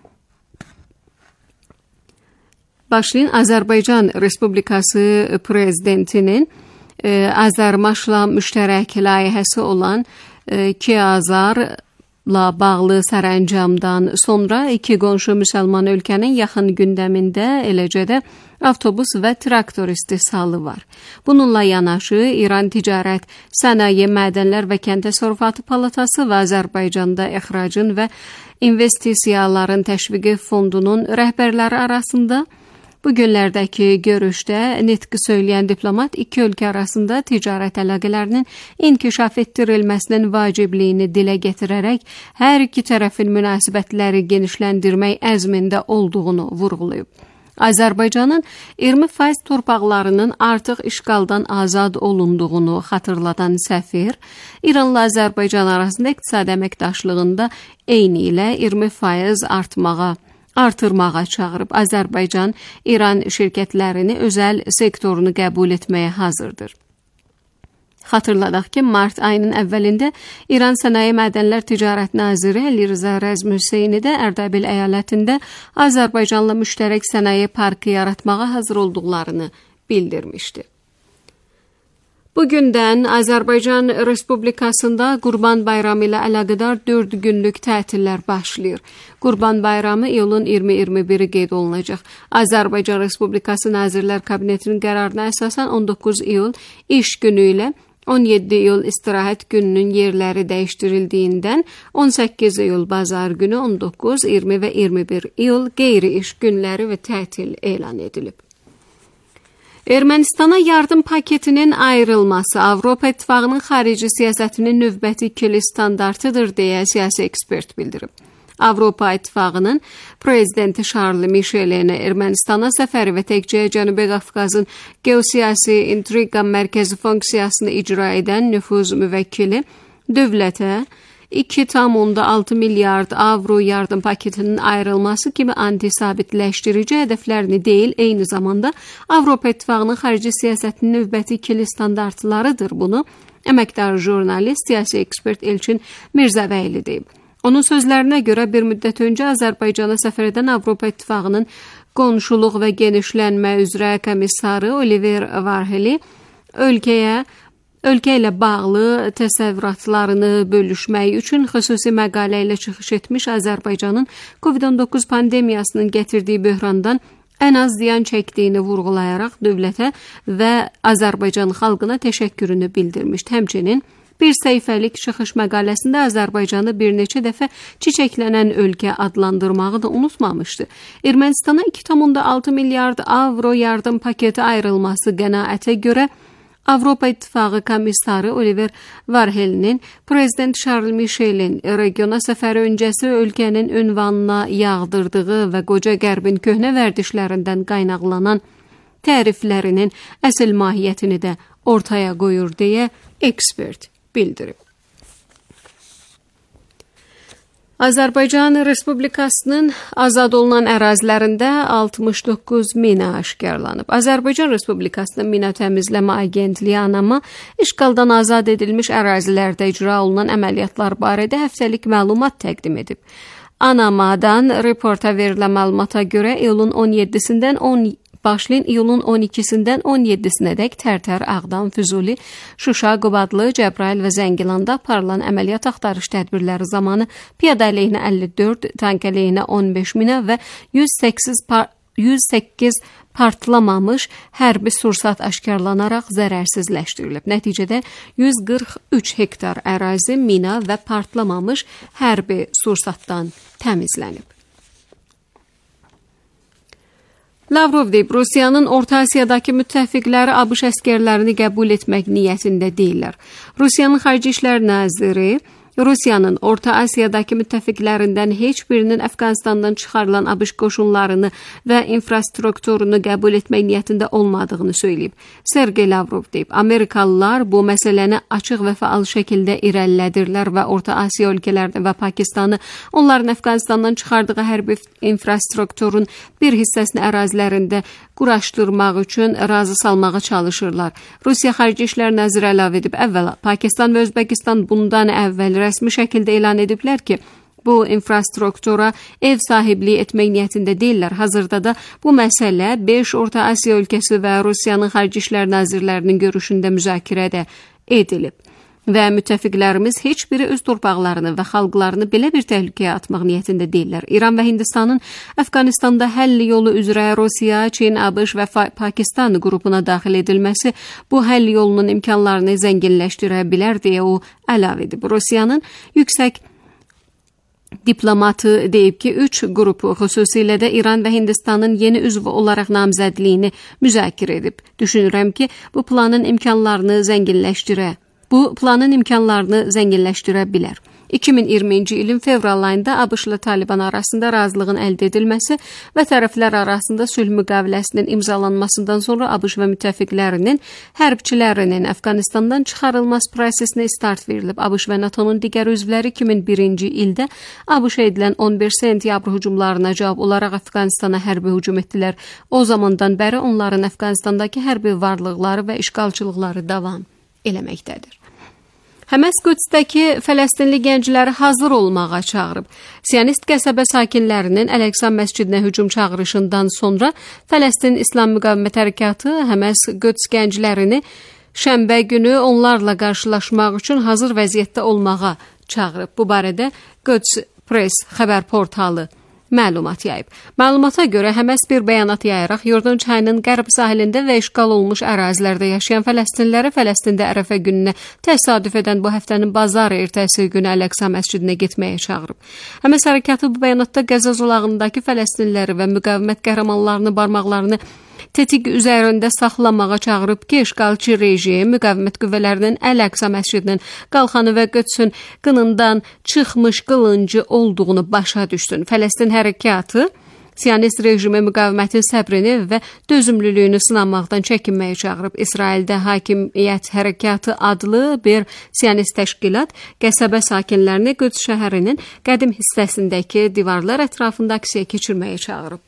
M: Azərbaycan Respublikası prezidentinin Azərmaşla müştərək layihəsi olan Kiazarla bağlı sərəncamdan sonra iki qonşu müsəlman ölkənin yaxın gündəmində eləcə də avtobus və traktor istehsalı var. Bununla yanaşı İran Ticarət, Sənaye, Mədənlər və Kənd Təsərrüfatı Palatası və Azərbaycanda ixracın və investisiyaların təşviqi fondunun rəhbərləri arasında bu günlərdəki görüşdə nitqi söyləyən diplomat iki ölkə arasında ticarət əlaqələrinin inkişaf etdirilməsinin vacibliyini dilə gətirərək hər iki tərəfin münasibətləri genişləndirmək əzmində olduğunu vurğulayıb. Azərbaycanın 20% torpaqlarının artıq işğaldan azad olunduğunu xatırladan səfir, İranla Azərbaycan arasında iqtisadi əməkdaşlığında eyni ilə 20% artırmağa çağırıb. Azərbaycan İran şirkətlərini özəl sektorunu qəbul etməyə hazırdır. Xatırladaq ki, mart ayının əvvəlində İran Sənaye Mədənlər Ticarət Naziri Əli Rıza Rəzm Hüseyni də Ərdəbil əyalətində Azərbaycanla müştərək sənaye parkı yaratmağa hazır olduqlarını bildirmişdi. Bugündən Azərbaycan Respublikasında Qurban Bayramı ilə əlaqədar 4 günlük tətillər başlayır. Qurban Bayramı iyulun 20-21-i qeyd olunacaq. Azərbaycan Respublikası Nazirlər Kabinetinin qərarına əsasən 19 iyul iş günü ilə 17 iyul istirahət gününün yerləri dəyişdirildiyindən 18 iyul bazar günü, 19, 20 və 21 iyul qeyri-iş günləri və tətil elan edilib. Ermənistana yardım paketinin ayrılması Avropa İttifaqının xarici siyasətinin növbəti ikili standartıdır deyə siyasi ekspert bildirib. Avropa İttifaqının prezidenti Charles Michelin Ermənistana səfəri və təkcə Cənubi Qafqazın geosiyasi intriqa mərkəzi funksiyasını icra edən nüfuz müvəkkili dövlətə 2,6 milyard avro yardım paketinin ayrılması kimi antisabitləşdirici hədəflərini deyil, eyni zamanda Avropa İttifaqının xarici siyasətinin növbəti ikili standartlarıdır. Bunu əməkdar jurnalist, siyasi ekspert Elçin Mirzəvəyli deyib. Onun sözlərinə görə bir müddət öncə Azərbaycana səfər edən Avropa İttifaqının qonşuluq və genişlənmə üzrə komissarı Oliver Varheli ölkə ilə bağlı təsəvvüratlarını bölüşmək üçün xüsusi məqalə ilə çıxış etmiş Azərbaycanın COVID-19 pandemiyasının gətirdiyi böhrandan ən az ziyan çəkdiyini vurğulayaraq dövlətə və Azərbaycan xalqına təşəkkürünü bildirmişdi. Həmçinin bir səhifəlik çıxış məqaləsində Azərbaycanı bir neçə dəfə çiçəklənən ölkə adlandırmağı da unutmamışdı. Ermənistana 2,6 milyard avro yardım paketi ayrılması qənaətə görə Avropa İttifaqı komissarı Oliver Varhelinin prezident Charles Michelin regiona səfəri öncəsi ölkənin ünvanına yağdırdığı və qoca qərbin köhnə vərdişlərindən qaynaqlanan təriflərinin əsl mahiyyətini də ortaya qoyur deyə ekspert bildirib. Azərbaycan Respublikasının azad olunan ərazilərində 69 mina aşkarlanıb. Azərbaycan Respublikasının Mina Təmizləmə Agentliyi ANAMA işğaldan azad edilmiş ərazilərdə icra olunan əməliyyatlar barədə həftəlik məlumat təqdim edib. ANAMA-dan reporta verilən məlumata görə iyulun 17-sindən başlayın iyulun 12-sindən 17-sinədək Tərtər, Ağdam, Füzuli, Şuşa, Qubadlı, Cəbrayıl və Zəngilanda aparılan əməliyyat axtarış tədbirləri zamanı piyada əleyhinə 54, tank əleyhinə 15 mina və 108 partlamamış hərbi sursat aşkarlanaraq zərərsizləşdirilib. Nəticədə 143 hektar ərazi mina və partlamamış hərbi sursatdan təmizlənib. Lavrov deyib, Rusiyanın Orta Asiyadakı müttəfiqləri ABŞ əskərlərini qəbul etmək niyyətində deyirlər. Rusiyanın Xarici İşlər Naziri Rusiyanın Orta Asiyadakı müttəfiqlərindən heç birinin Əfqanistandan çıxarılan ABŞ qoşunlarını və infrastrukturunu qəbul etmək niyyətində olmadığını söyləyib. Sergey Lavrov deyib, Amerikalılar bu məsələni açıq və faal şəkildə irəlilədirlər və Orta Asiya ölkələrini və Pakistanı onların Əfqanistandan çıxardığı hərbi infrastrukturun bir hissəsini ərazilərində quraşdırmaq üçün razı salmağa çalışırlar. Rusiya Xarici İşlər Naziri əlavə edib, əvvəla Pakistan və Özbəkistan bundan əvvəl rəsmi şəkildə elan ediblər ki, bu infrastruktura ev sahibliyi etmək niyyətində deyirlər. Hazırda da bu məsələ 5 Orta Asiya ölkəsi və Rusiyanın Xarici İşlər Nazirlərinin görüşündə müzakirə də edilib. Və müttəfiqlərimiz heç biri öz torpaqlarını və xalqlarını belə bir təhlükəyə atmaq niyyətində deyirlər. İran və Hindistanın Əfqanistanda həll yolu üzrə Rusiya, Çin, ABŞ və Pakistan qrupuna daxil edilməsi bu həll yolunun imkanlarını zənginləşdirə bilər deyə o əlavə edib. Rusiyanın yüksək diplomatı deyib ki, 3 qrupu, xüsusilə də İran və Hindistanın yeni üzv olaraq namzədliyini müzakirə edib. Düşünürəm ki, bu planın imkanlarını zənginləşdirə bilər. 2020-ci ilin fevral ayında ABŞ-la Taliban arasında razılığın əldə edilməsi və tərəflər arasında sülh müqaviləsinin imzalanmasından sonra ABŞ və müttəfiqlərinin hərbçilərinin Əfqanistandan çıxarılması prosesinə start verilib. ABŞ və NATO-nun digər üzvləri 2001-ci ildə ABŞ-a edilən 11 sentyabr hücumlarına cavab olaraq Əfqanistana hərbi hücum etdilər. O zamandan bəri onların Əfqanistandakı hərbi varlıqları və işğalçılıqları davam eləməkdədir. Həməs Qüdsdəki Fələstinli gəncləri hazır olmağa çağırıb. Siyonist qəsəbə sakinlərinin Əl-Əqsa məscidinə hücum çağırışından sonra Fələstin İslam Müqavimət Hərəkatı Həməs Qüds gənclərini şənbə günü onlarla qarşılaşmaq üçün hazır vəziyyətdə olmağa çağırıb. Bu barədə Quds Press xəbər portalı məlumat yayıb. Məlumata görə Həməs bir bəyanat yayaraq Yordan çayının qərb sahilində və işğal olunmuş ərazilərdə yaşayan fələstinliləri Fələstində Ərəfə gününə təsadüf edən bu həftənin bazar ertəsi günü Əl-Əqsa məscidinə getməyə çağırıb. Həməs hərəkatı bu bəyanatda Qəzza zolağındakı fələstinliləri və müqavimət qəhrəmanlarını barmaqlarını tetik üzərində saxlamağa çağırıb ki, işğalçı rejim müqavimət qüvvələrinin Əl-Əqsa məscidinin qalxanı və Qüdsün qınından çıxmış qılıncı olduğunu başa düşsün. Fələstin hərəkatı Siyonist rejimi müqavimətin səbrini və dözümlülüyünü sınamaqdan çəkinməyə çağırıb. İsraildə Hakimiyyət Hərəkatı adlı bir siyonist təşkilat qəsəbə sakinlərini Qüds şəhərinin qədim hissəsindəki divarlar ətrafında aksiya keçirməyə çağırıb.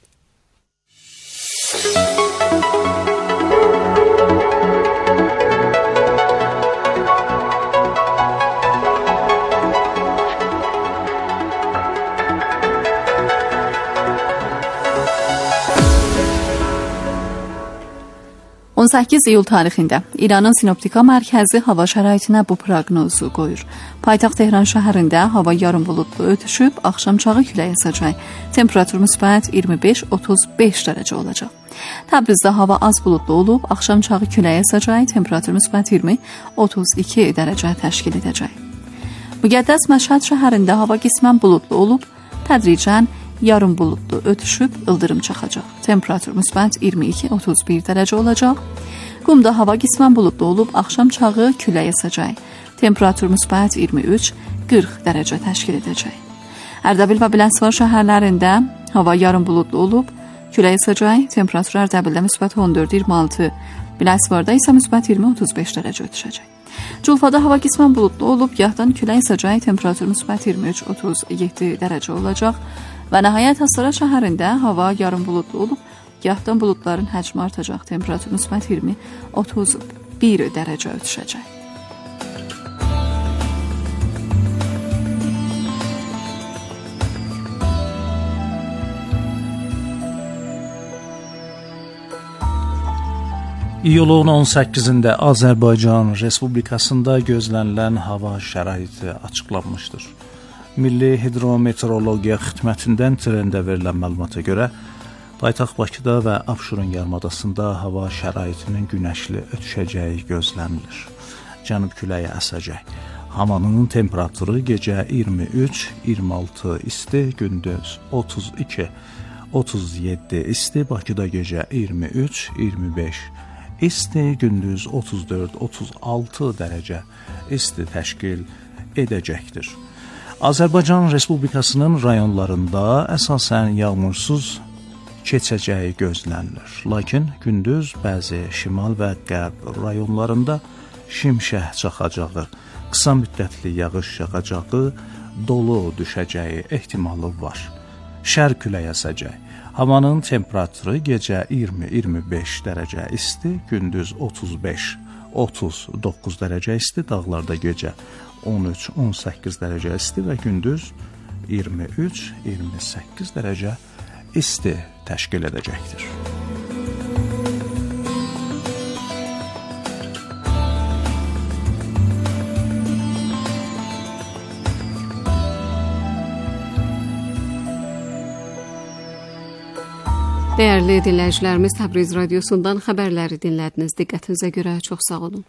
N: 18 iyul tarixində İranın Sinoptika Mərkəzi hava şəraitinə bu proqnozu qoyur. Paytaxt Tehran şəhərində hava yarım buludlu ötüşüb, axşamçağı külək əsəcək. Temperatur müsbət 25-35 dərəcə olacaq. Təbrizdə hava az buludlu olub, axşamçağı külək əsəcək. Temperatur müsbət 20-32 dərəcə təşkil edəcək. Müqəddəs Məşhəd şəhərində hava qismən buludlu olub, tədricən yarım buludlu ötüşüb, ildırım çaxacaq. Temperatur müsbət 22-31 dərəcə olacaq. Qumda hava qismən buludlu olub, axşam çağı külək əsəcək. Temperatur müsbət 23-40 dərəcə təşkil edəcək. Ərdəbil və Biləsuvar şəhərlərində hava yarım buludlu olub, külək əsəcək. Temperatur Ərdəbildə müsbət 14-26, Biləsuvarda isə müsbət 20-35 dərəcə ötüşəcək. Culfada hava qismən buludlu olub, gahdan külək əsəcək. Temperatur müsbət 23-37 dərəcə olacaq. Və nəhayət Astara şəhərində hava yarım buludlu olub, gahdan buludların həcmi artacaq. Temperatur müsbət 20-31 dərəcə ötüşəcək.
O: İyulun 18-də Azərbaycan Respublikasında gözlənilən hava şəraiti açıqlanmışdır. Milli Hidrometeorologiya Xidmətindən trendə verilən məlumata görə, paytaxt Bakıda və Abşeron yarımadasında hava şəraitinin günəşli ötüşəcəyi gözlənilir. Cənub küləyi əsəcək. Havanın temperaturu gecə 23-26 isti, gündüz 32-37 isti, Bakıda gecə 23-25 isti, gündüz 34-36 dərəcə isti təşkil edəcəkdir. Azərbaycan Respublikasının rayonlarında əsasən yağmursuz keçəcəyi gözlənilir. Lakin gündüz bəzi şimal və qərb rayonlarında şimşək çaxacağı, qısa müddətli yağış yağacağı, dolu düşəcəyi ehtimalı var. Şərq küləyi əsəcək. Havanın temperaturu gecə 20-25 dərəcə isti, gündüz 35-39 dərəcə isti, dağlarda gecə 13-18 dərəcə isti və gündüz 23-28 dərəcə isti təşkil edəcəkdir.
M: Dəyərli dinləyicilərimiz, Təbriz radiosundan xəbərləri dinlədiniz. Diqqətinizə görə çox sağ olun.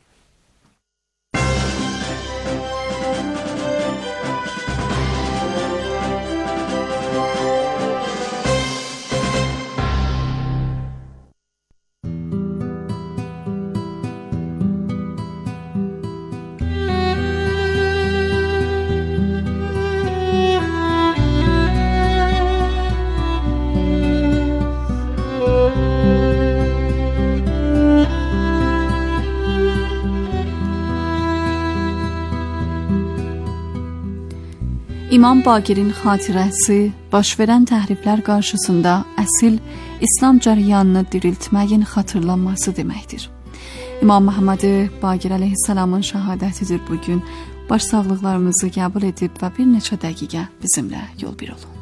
N: İmam Baqirin xatirəsi baş verən təhriflər qarşısında əsil İslam cəryanını diriltməyin xatırlanması deməkdir. İmam Muhammed Baqir əleyhissalamın şəhadətidir bugün. Baş sağlıqlarımızı qəbul edib və bir neçə dəqiqə bizimlə yol bir olun.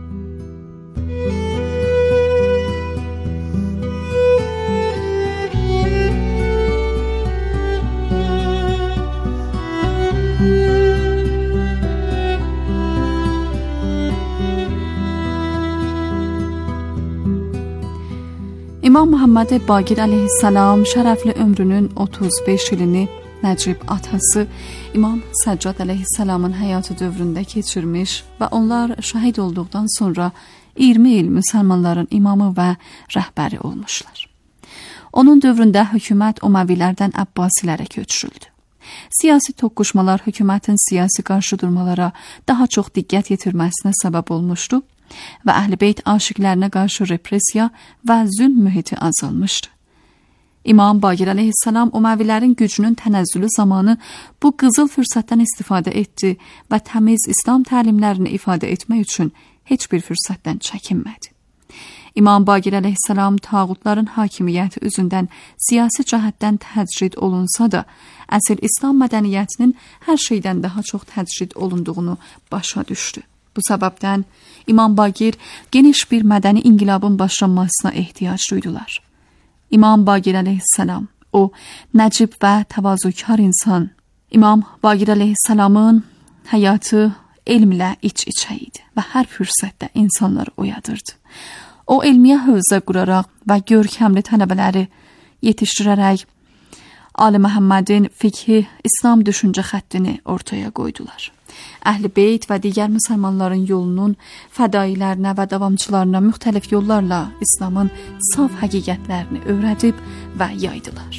N: İmam Muhammed Baqir əleyhissalam şərəfli ömrünün 35 ilini Nəcib atası İmam Səccad əleyhissalamın həyatı dövründə keçirmiş və onlar şəhid olduqdan sonra 20 il müsəlmanların imamı və rəhbəri olmuşlar. Onun dövründə hökumət Umayyavilərdən Abbasilərə köçürüldü. Siyasi toqquşmalar hökumətin siyasi qarşıdurmalara daha çox diqqət yetirməsinə səbəb olmuşdu və Əhl-i-Beyt aşiqlərinə qarşı repressiya və zülm mühiti azalmışdı. İmam Baqir əleyhissalam Umayyavilərin gücünün tənəzzülü zamanı bu qızıl fürsətdən istifadə etdi və təmiz İslam təlimlərini ifadə etmək üçün heç bir fürsətdən çəkinmədi. İmam Baqir əleyhissalam tağutların hakimiyyəti üzündən siyasi cəhətdən təcrid olunsa da, əsl İslam mədəniyyətinin hər şeydən daha çox təcrid olunduğunu başa düşdü. Bu səbəbdən İmam Baqir geniş bir mədəni inqilabın başlanmasına ehtiyac duydular. İmam Baqir əleyhissalam, o nəcib və təvazökar insan. İmam Baqir əleyhissalamın həyatı elmlə iç-içə idi və hər fürsətdə insanları oyadırdı. O elmiyə hövzə quraraq və görkəmli tələbələri yetişdirərək Ali Məhəmmədin fiqhi İslam düşüncə xəttini ortaya qoydular. Əhl-i-Beyt və digər müsəlmanların yolunun fədailərinə və davamçılarına müxtəlif yollarla İslamın saf həqiqətlərini öyrədib və yaydılar.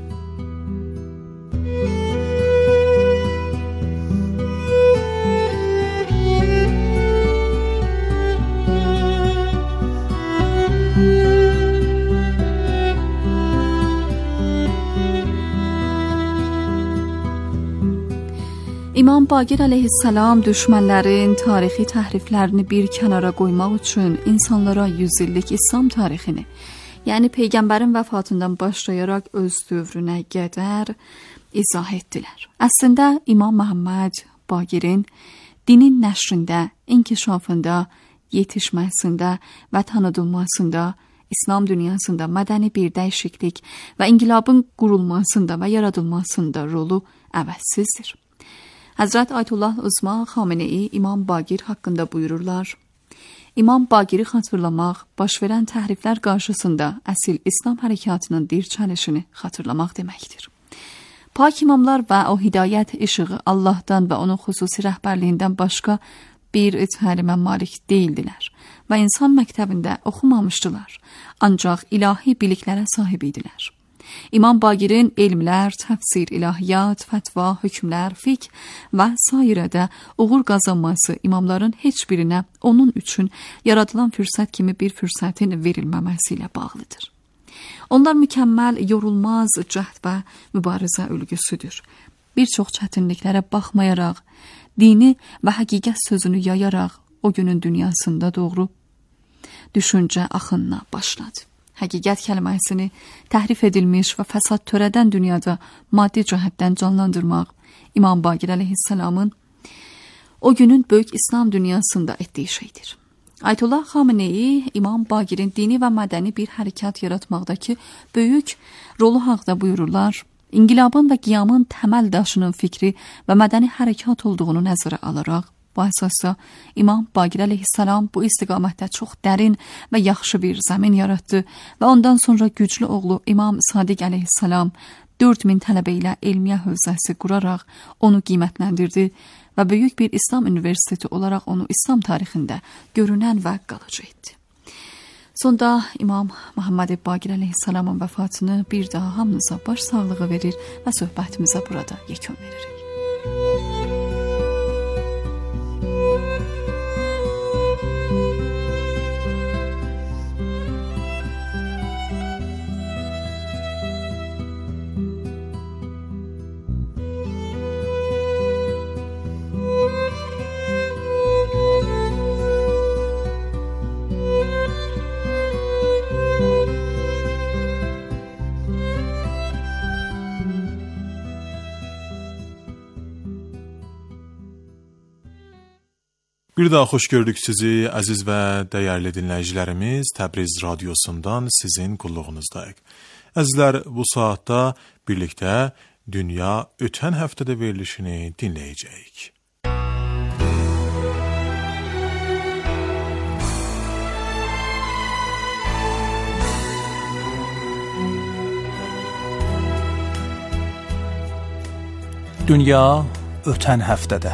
N: İmam Baqir əleyhissalam düşmənlərin tarixi təhriflərini bir kənara qoymaq üçün insanlara 100 illik İslam tarixini, yəni Peyğəmbərin vəfatından başlayaraq öz dövrünə qədər izah etdilər. Əslində İmam Muhammed Baqirin dinin nəşrində, inkişafında, yetişməsində və tanıdılmasında, İslam dünyasında mədəni bir dəyişiklik və inqilabın qurulmasında və yaradılmasında rolu əvəzsizdir. Həzrət Ayətullah Uzma Xamenei İmam Baqir haqqında buyururlar: İmam Baqiri xatırlamaq, baş verən təhriflər qarşısında əsil İslam hərəkatının dirçəlişini xatırlamaq deməkdir. Pak imamlar və o hidayət işığı Allahdan və onun xüsusi rəhbərliyindən başqa bir təlimə malik deyildilər və insan məktəbində oxumamışdılar, ancaq ilahi biliklərə sahib idilər. İmam Baqirin elmlər, təfsir, ilahiyyat, fətva, hökmlər, fiqh və sairədə uğur qazanması imamların heç birinə onun üçün yaradılan fürsət kimi bir fürsətin verilməməsi ilə bağlıdır. Onlar mükəmməl, yorulmaz cəhd və mübarizə ülgüsüdür. Bir çox çətinliklərə baxmayaraq, dini və həqiqət sözünü yayaraq o günün dünyasında doğru düşüncə axınına başladı. Həqiqət kəlməsini təhrif edilmiş və fəsad törədən dünyada maddi cəhətdən canlandırmaq İmam Baqir əleyhissalamın o günün böyük İslam dünyasında etdiyi şeydir. Ayətullah Xamenei İmam Baqirin dini və mədəni bir hərəkat yaratmaqdakı böyük rolu haqqında buyururlar: İnqilabın və qiyamın təməl daşının fikri və mədəni hərəkat olduğunu nəzərə alaraq, bu əsasda İmam Baqir əleyhissalam bu istiqamətdə çox dərin və yaxşı bir zəmin yaratdı və ondan sonra güclü oğlu İmam Sadiq əleyhissalam 4000 tələbə ilə elmiyə hövzəsi quraraq onu qiymətləndirdi və böyük bir İslam universiteti olaraq onu İslam tarixində görünən və qalıcı etdi. Sonda İmam Muhammed Baqir əleyhissalamın vəfatını bir daha hamınıza baş sağlığı verir və söhbətimizə burada yekun veririk.
J: Bir daha xoş gördük sizi, əziz və dəyərli dinləyicilərimiz. Təbriz radiosundan sizin qulluğunuzdayıq. Əzizlər, bu saatda birlikdə Dünya ötən həftədə verilişini dinləyəcəyik.
O: Dünya ötən həftədə.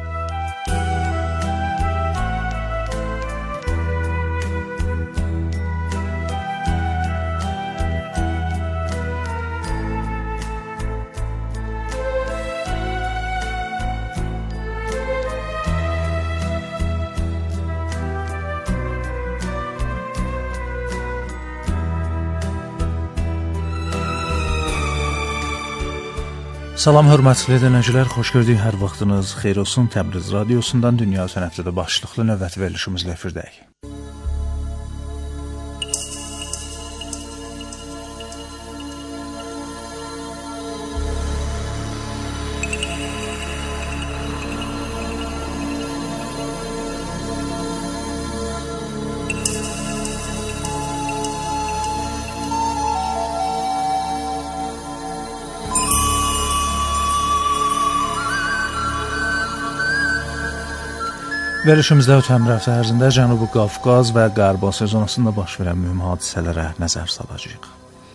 O: Salam hörmətli dinləyicilər, xoş gördük, hər vaxtınız xeyir olsun. Təbriz radiosundan Dünya ötən həftədə başlıqlı növbəti verilişimizlə efirdəyik. Verilişimizdə ötən həftə ərzində Cənubi Qafqaz və Qərb Asiya zonasında baş verən mühüm hadisələrə nəzər salacağıq.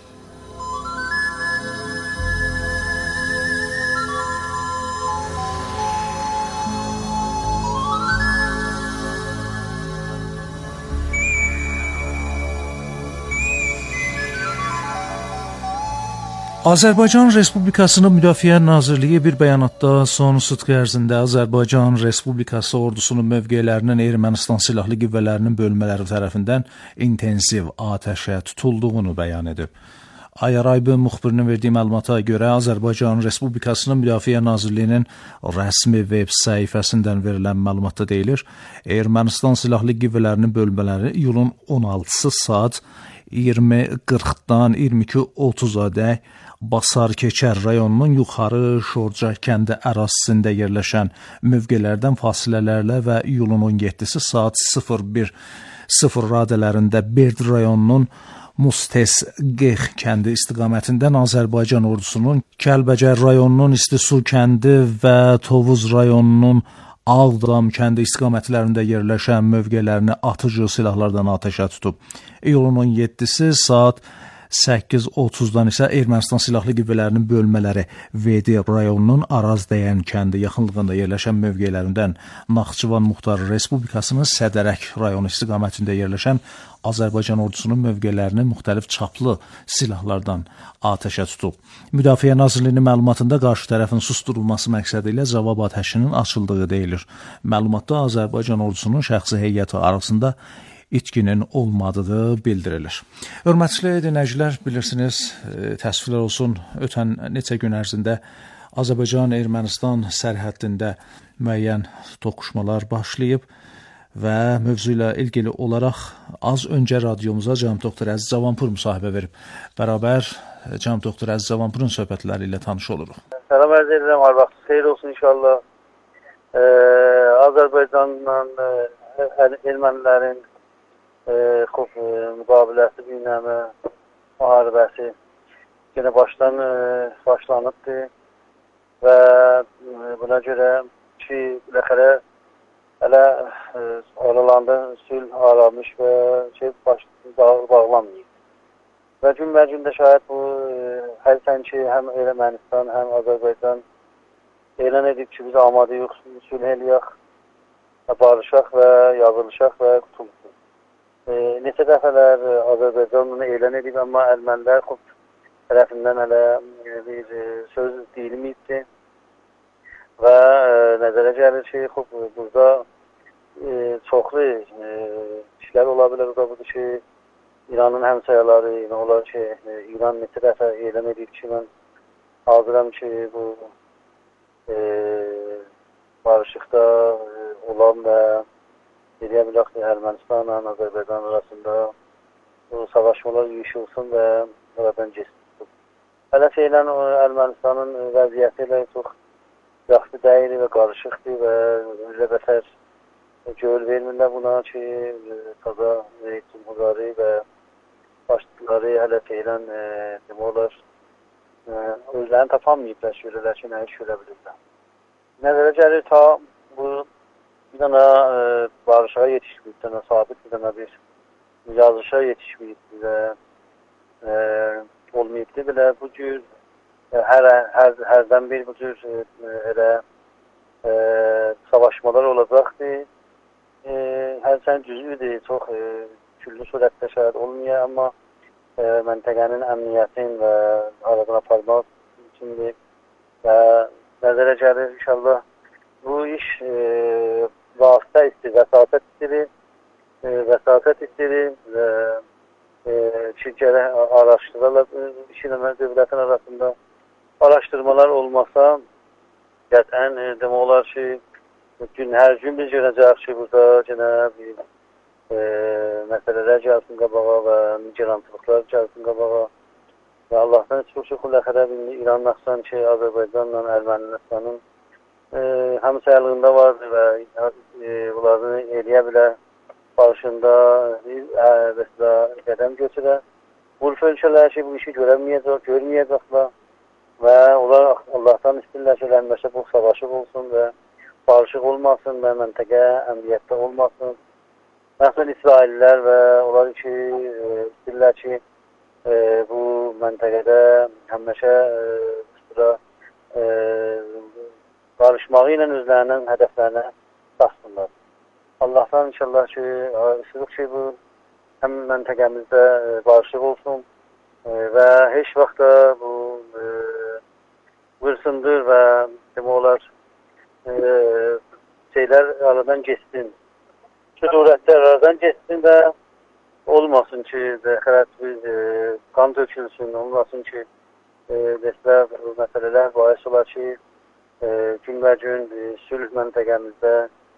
O: Azərbaycan Respublikasının Müdafiə Nazirliyi bir bəyanatda son sutku ərzində Azərbaycan Respublikası ordusunun mövqelərinin Ermənistan silahlı qüvvələrinin bölmələri tərəfindən intensiv atəşə tutulduğunu bəyan edib. Ayarayb müxbirinin verdiyi məlumata görə Azərbaycan Respublikasının Müdafiə Nazirliyinin rəsmi veb səhifəsindən verilən məlumatda deyilir, Ermənistan silahlı qüvvələrinin bölmələri iyulun 16-sı saat 20:40-dan 22:30-adək Basar Keçər rayonunun yuxarı Şorca kəndi ərazisində yerləşən mövqelərdən fasilələrlə və iyulun 17-si saat 01:00 radələrində Berd rayonunun Mustesgex kəndi istiqamətindən Azərbaycan ordusunun Kəlbəcər rayonunun İstisu kəndi və Tovuz rayonunun Ağdam kəndi istiqamətlərində yerləşən mövqelərini atıcı silahlardan atəşə tutub. İyulun 17-si saat 8:30-dan isə Ermənistan silahlı qüvvələrinin bölmələri VD rayonunun Arazdəyən kəndi yaxınlığında yerləşən mövqelərindən Naxçıvan Muxtar Respublikasının Sədərək rayonu istiqamətində yerləşən Azərbaycan ordusunun mövqelərini müxtəlif çaplı silahlardan atəşə tutub. Müdafiə Nazirliyinin məlumatında qarşı tərəfin susturulması məqsədi ilə cavab atəşinin açıldığı deyilir. Məlumatda Azərbaycan ordusunun şəxsi heyəti arasında itkinin olmadığı bildirilir. Hörmətli dinləyicilər, bilirsiniz, təəssüflər olsun, ötən neçə gün ərzində Azərbaycan-Ermənistan sərhəddində müəyyən toqquşmalar başlayıb və mövzu ilə ilgili olaraq az öncə radiomuza cənab doktor Əziz Cavanpur müsahibə verib. Bərabər cənab doktor Əziz Cavanpurun söhbətləri ilə tanış oluruq.
P: Salam ərz edirəm, hər vaxt xeyir olsun inşallah. Azərbaycanla ermənilərin müqaviləsi, dinləmə, müharibəsi yenə başlanıbdır və buna görə ki, biləxərə hələ aralarında sülh aramış və bağlanmayıb. Və gün-bə-gündə şayət bu hərsən ki, həm Ermənistan, həm Azərbaycan elan edib ki, biz amadəyik, sülh eləyək, barışaq və yazılışaq və qutuluşaq. Neçə dəfələr Azərbaycan bunu elan edib, amma ermənilər tərəfindən hələ bir söz deyilməyibdir və nəzərə gəlir ki, burada çoxlu işlər ola bilər. O da budur ki, İranın həmsayələri, olar ki, İran neçə dəfə elan edib ki, mən hazıram ki, bu barışıqda olan və deyə bilək ki, Ermənistanla Azərbaycan arasında bu savaşmalar yığışılsın və oradan geçsin. Hələ şeylə Ermənistanın vəziyyəti ilə çox yaxşı deyil və qarışıqdır və üzrə bətər göl vermirlər buna ki, taza cumhurları və başlıqları hələ feylən demək olar özlərini tapanmayıblar, görürlər ki, nə iş görə bilirlər. Nəzərə gəlir ta bu bir dana barışağa yetişməyib, bir dana sabit, bir dana bir yazışa yetişməyib və olmayıbdır belə bu cür hərdən bir bu cür elə savaşmalar olacaqdır. Hərçənd cüzüdür, çox küllü surətdə şəhid olmuyor, amma məntəqənin əmniyyətin və aradan aparmaq üçündür və nəzərə gəlir inşallah bu iş vasitə istəyir, vəsatət istəyir və ki, gərək araşdırırlar, iki dövlətin arasında araşdırmalar olmasa qətən demək olar ki, hər gün biz görəcək ki, burada yenə bir məsələlər gəlsin qabağa və nigerançılıqlar gəlsin qabağa və Allahdan çox xüləxərə İran məxsən ki, Azərbaycanla Ermənistanın həmsəyəliyində vardır və bunları eləyə bilər barışında və qədəm götürər. Urf ölkələr ki, bu işi görməyəcəklər və onlar Allahdan istəyirlər ki, həmişə bu savaşıq olsun və barışıq olmasın və məntəqə əmniyyətdə olmasın. Məsələn, İsraillilər və onlar ki, istəyirlər ki, bu məntəqədə həmişə barışmağı ilə özlərinin hədəflərinə baxsınlar. Allahdan inşallah ki, istəyirik ki, bu həm məntəqəmizdə barışıq olsun və heç vaxt da bu vırsındır və demək olar şeylər aradan geçsin. Surətlər aradan geçsin və olmasın ki, xərət bir qan tökülsün, olmasın ki, bu məsələlər bahis olar ki, gün sülh məntəqəmizdə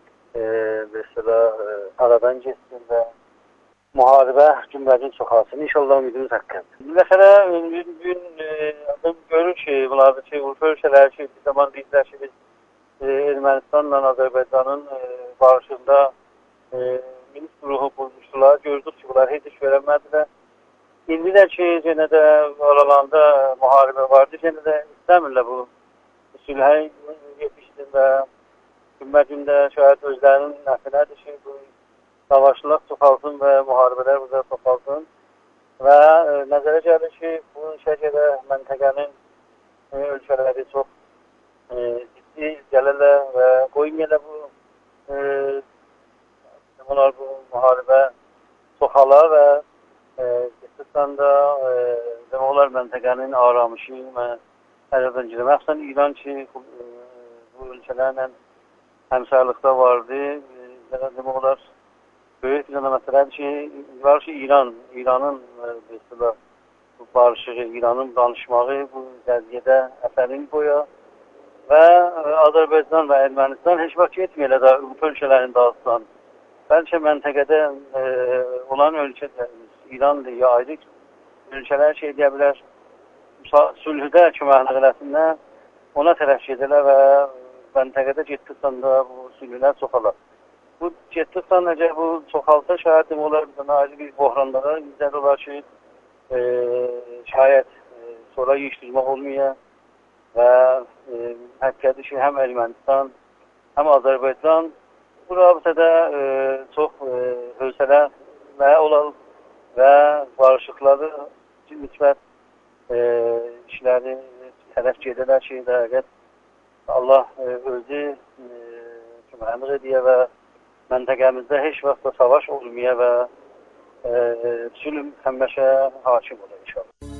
P: aradan geçsin və müharibə gün çoxalsın. İnşallah ümidimiz haqqıdır. Məsələ, gün adam görür ki, bunlarda ki, Urfa ölkələri ki, bir zaman deyirlər ki, biz Ermənistanla Azərbaycanın barışında minik ruhu bulmuşdular. Gördük ki, bunlar heç iş verəmədilər. İndi də ki, yenə də aralarında müharibə vardı, yenə də istəmirlər bu sülhə yetişsin və gündə şayət özlərinin nəfinədir ki, bu savaşlar çoxalsın və müharibələr burada çoxalsın və nəzərə gəlir ki, bu şəkildə məntəqənin ölkələri çox ciddi gəlirlər və qoymayırlar bu bunlar bu müharibə çoxalar və istəsən də demək olar məntəqənin aramışı və ərəbdən girir. Məxsən İran ki, bu ölkələrlə həmsərlikdə vardı. Demək olar böyük bir məsələdir ki, var ki, İranın bu barışığı, İranın danışmağı bu qəziyyədə əsərini qoyar və Azərbaycan və Ermənistan heç vaxt getməyələ də bu ölkələrin dağıstan. Bəlkə məntəqədə olan ölkədə İrandır ya ayrı ölkələr şey deyə bilər, sülhüdə köməklik eləsinlər, ona tərəf gedirlər və məntəqədə getdirsən də bu sülhülər çoxalar. Bu getdirsən necə bu çoxalsa şayət olar ayrı bir bohranlara izlər olar ki, şayət sonra yiyişdirmək olmuyor və həqiqədir ki, həm Ermənistan, həm Azərbaycan bu rabitədə çox hövsələ olalım və barışıqları nisbət işləri tərəf gedirlər ki, Allah özü köməklik ediyor və məntəqəmizdə heç vaxt da savaş olmuyor və sülh həmişə hakim olur inşallah.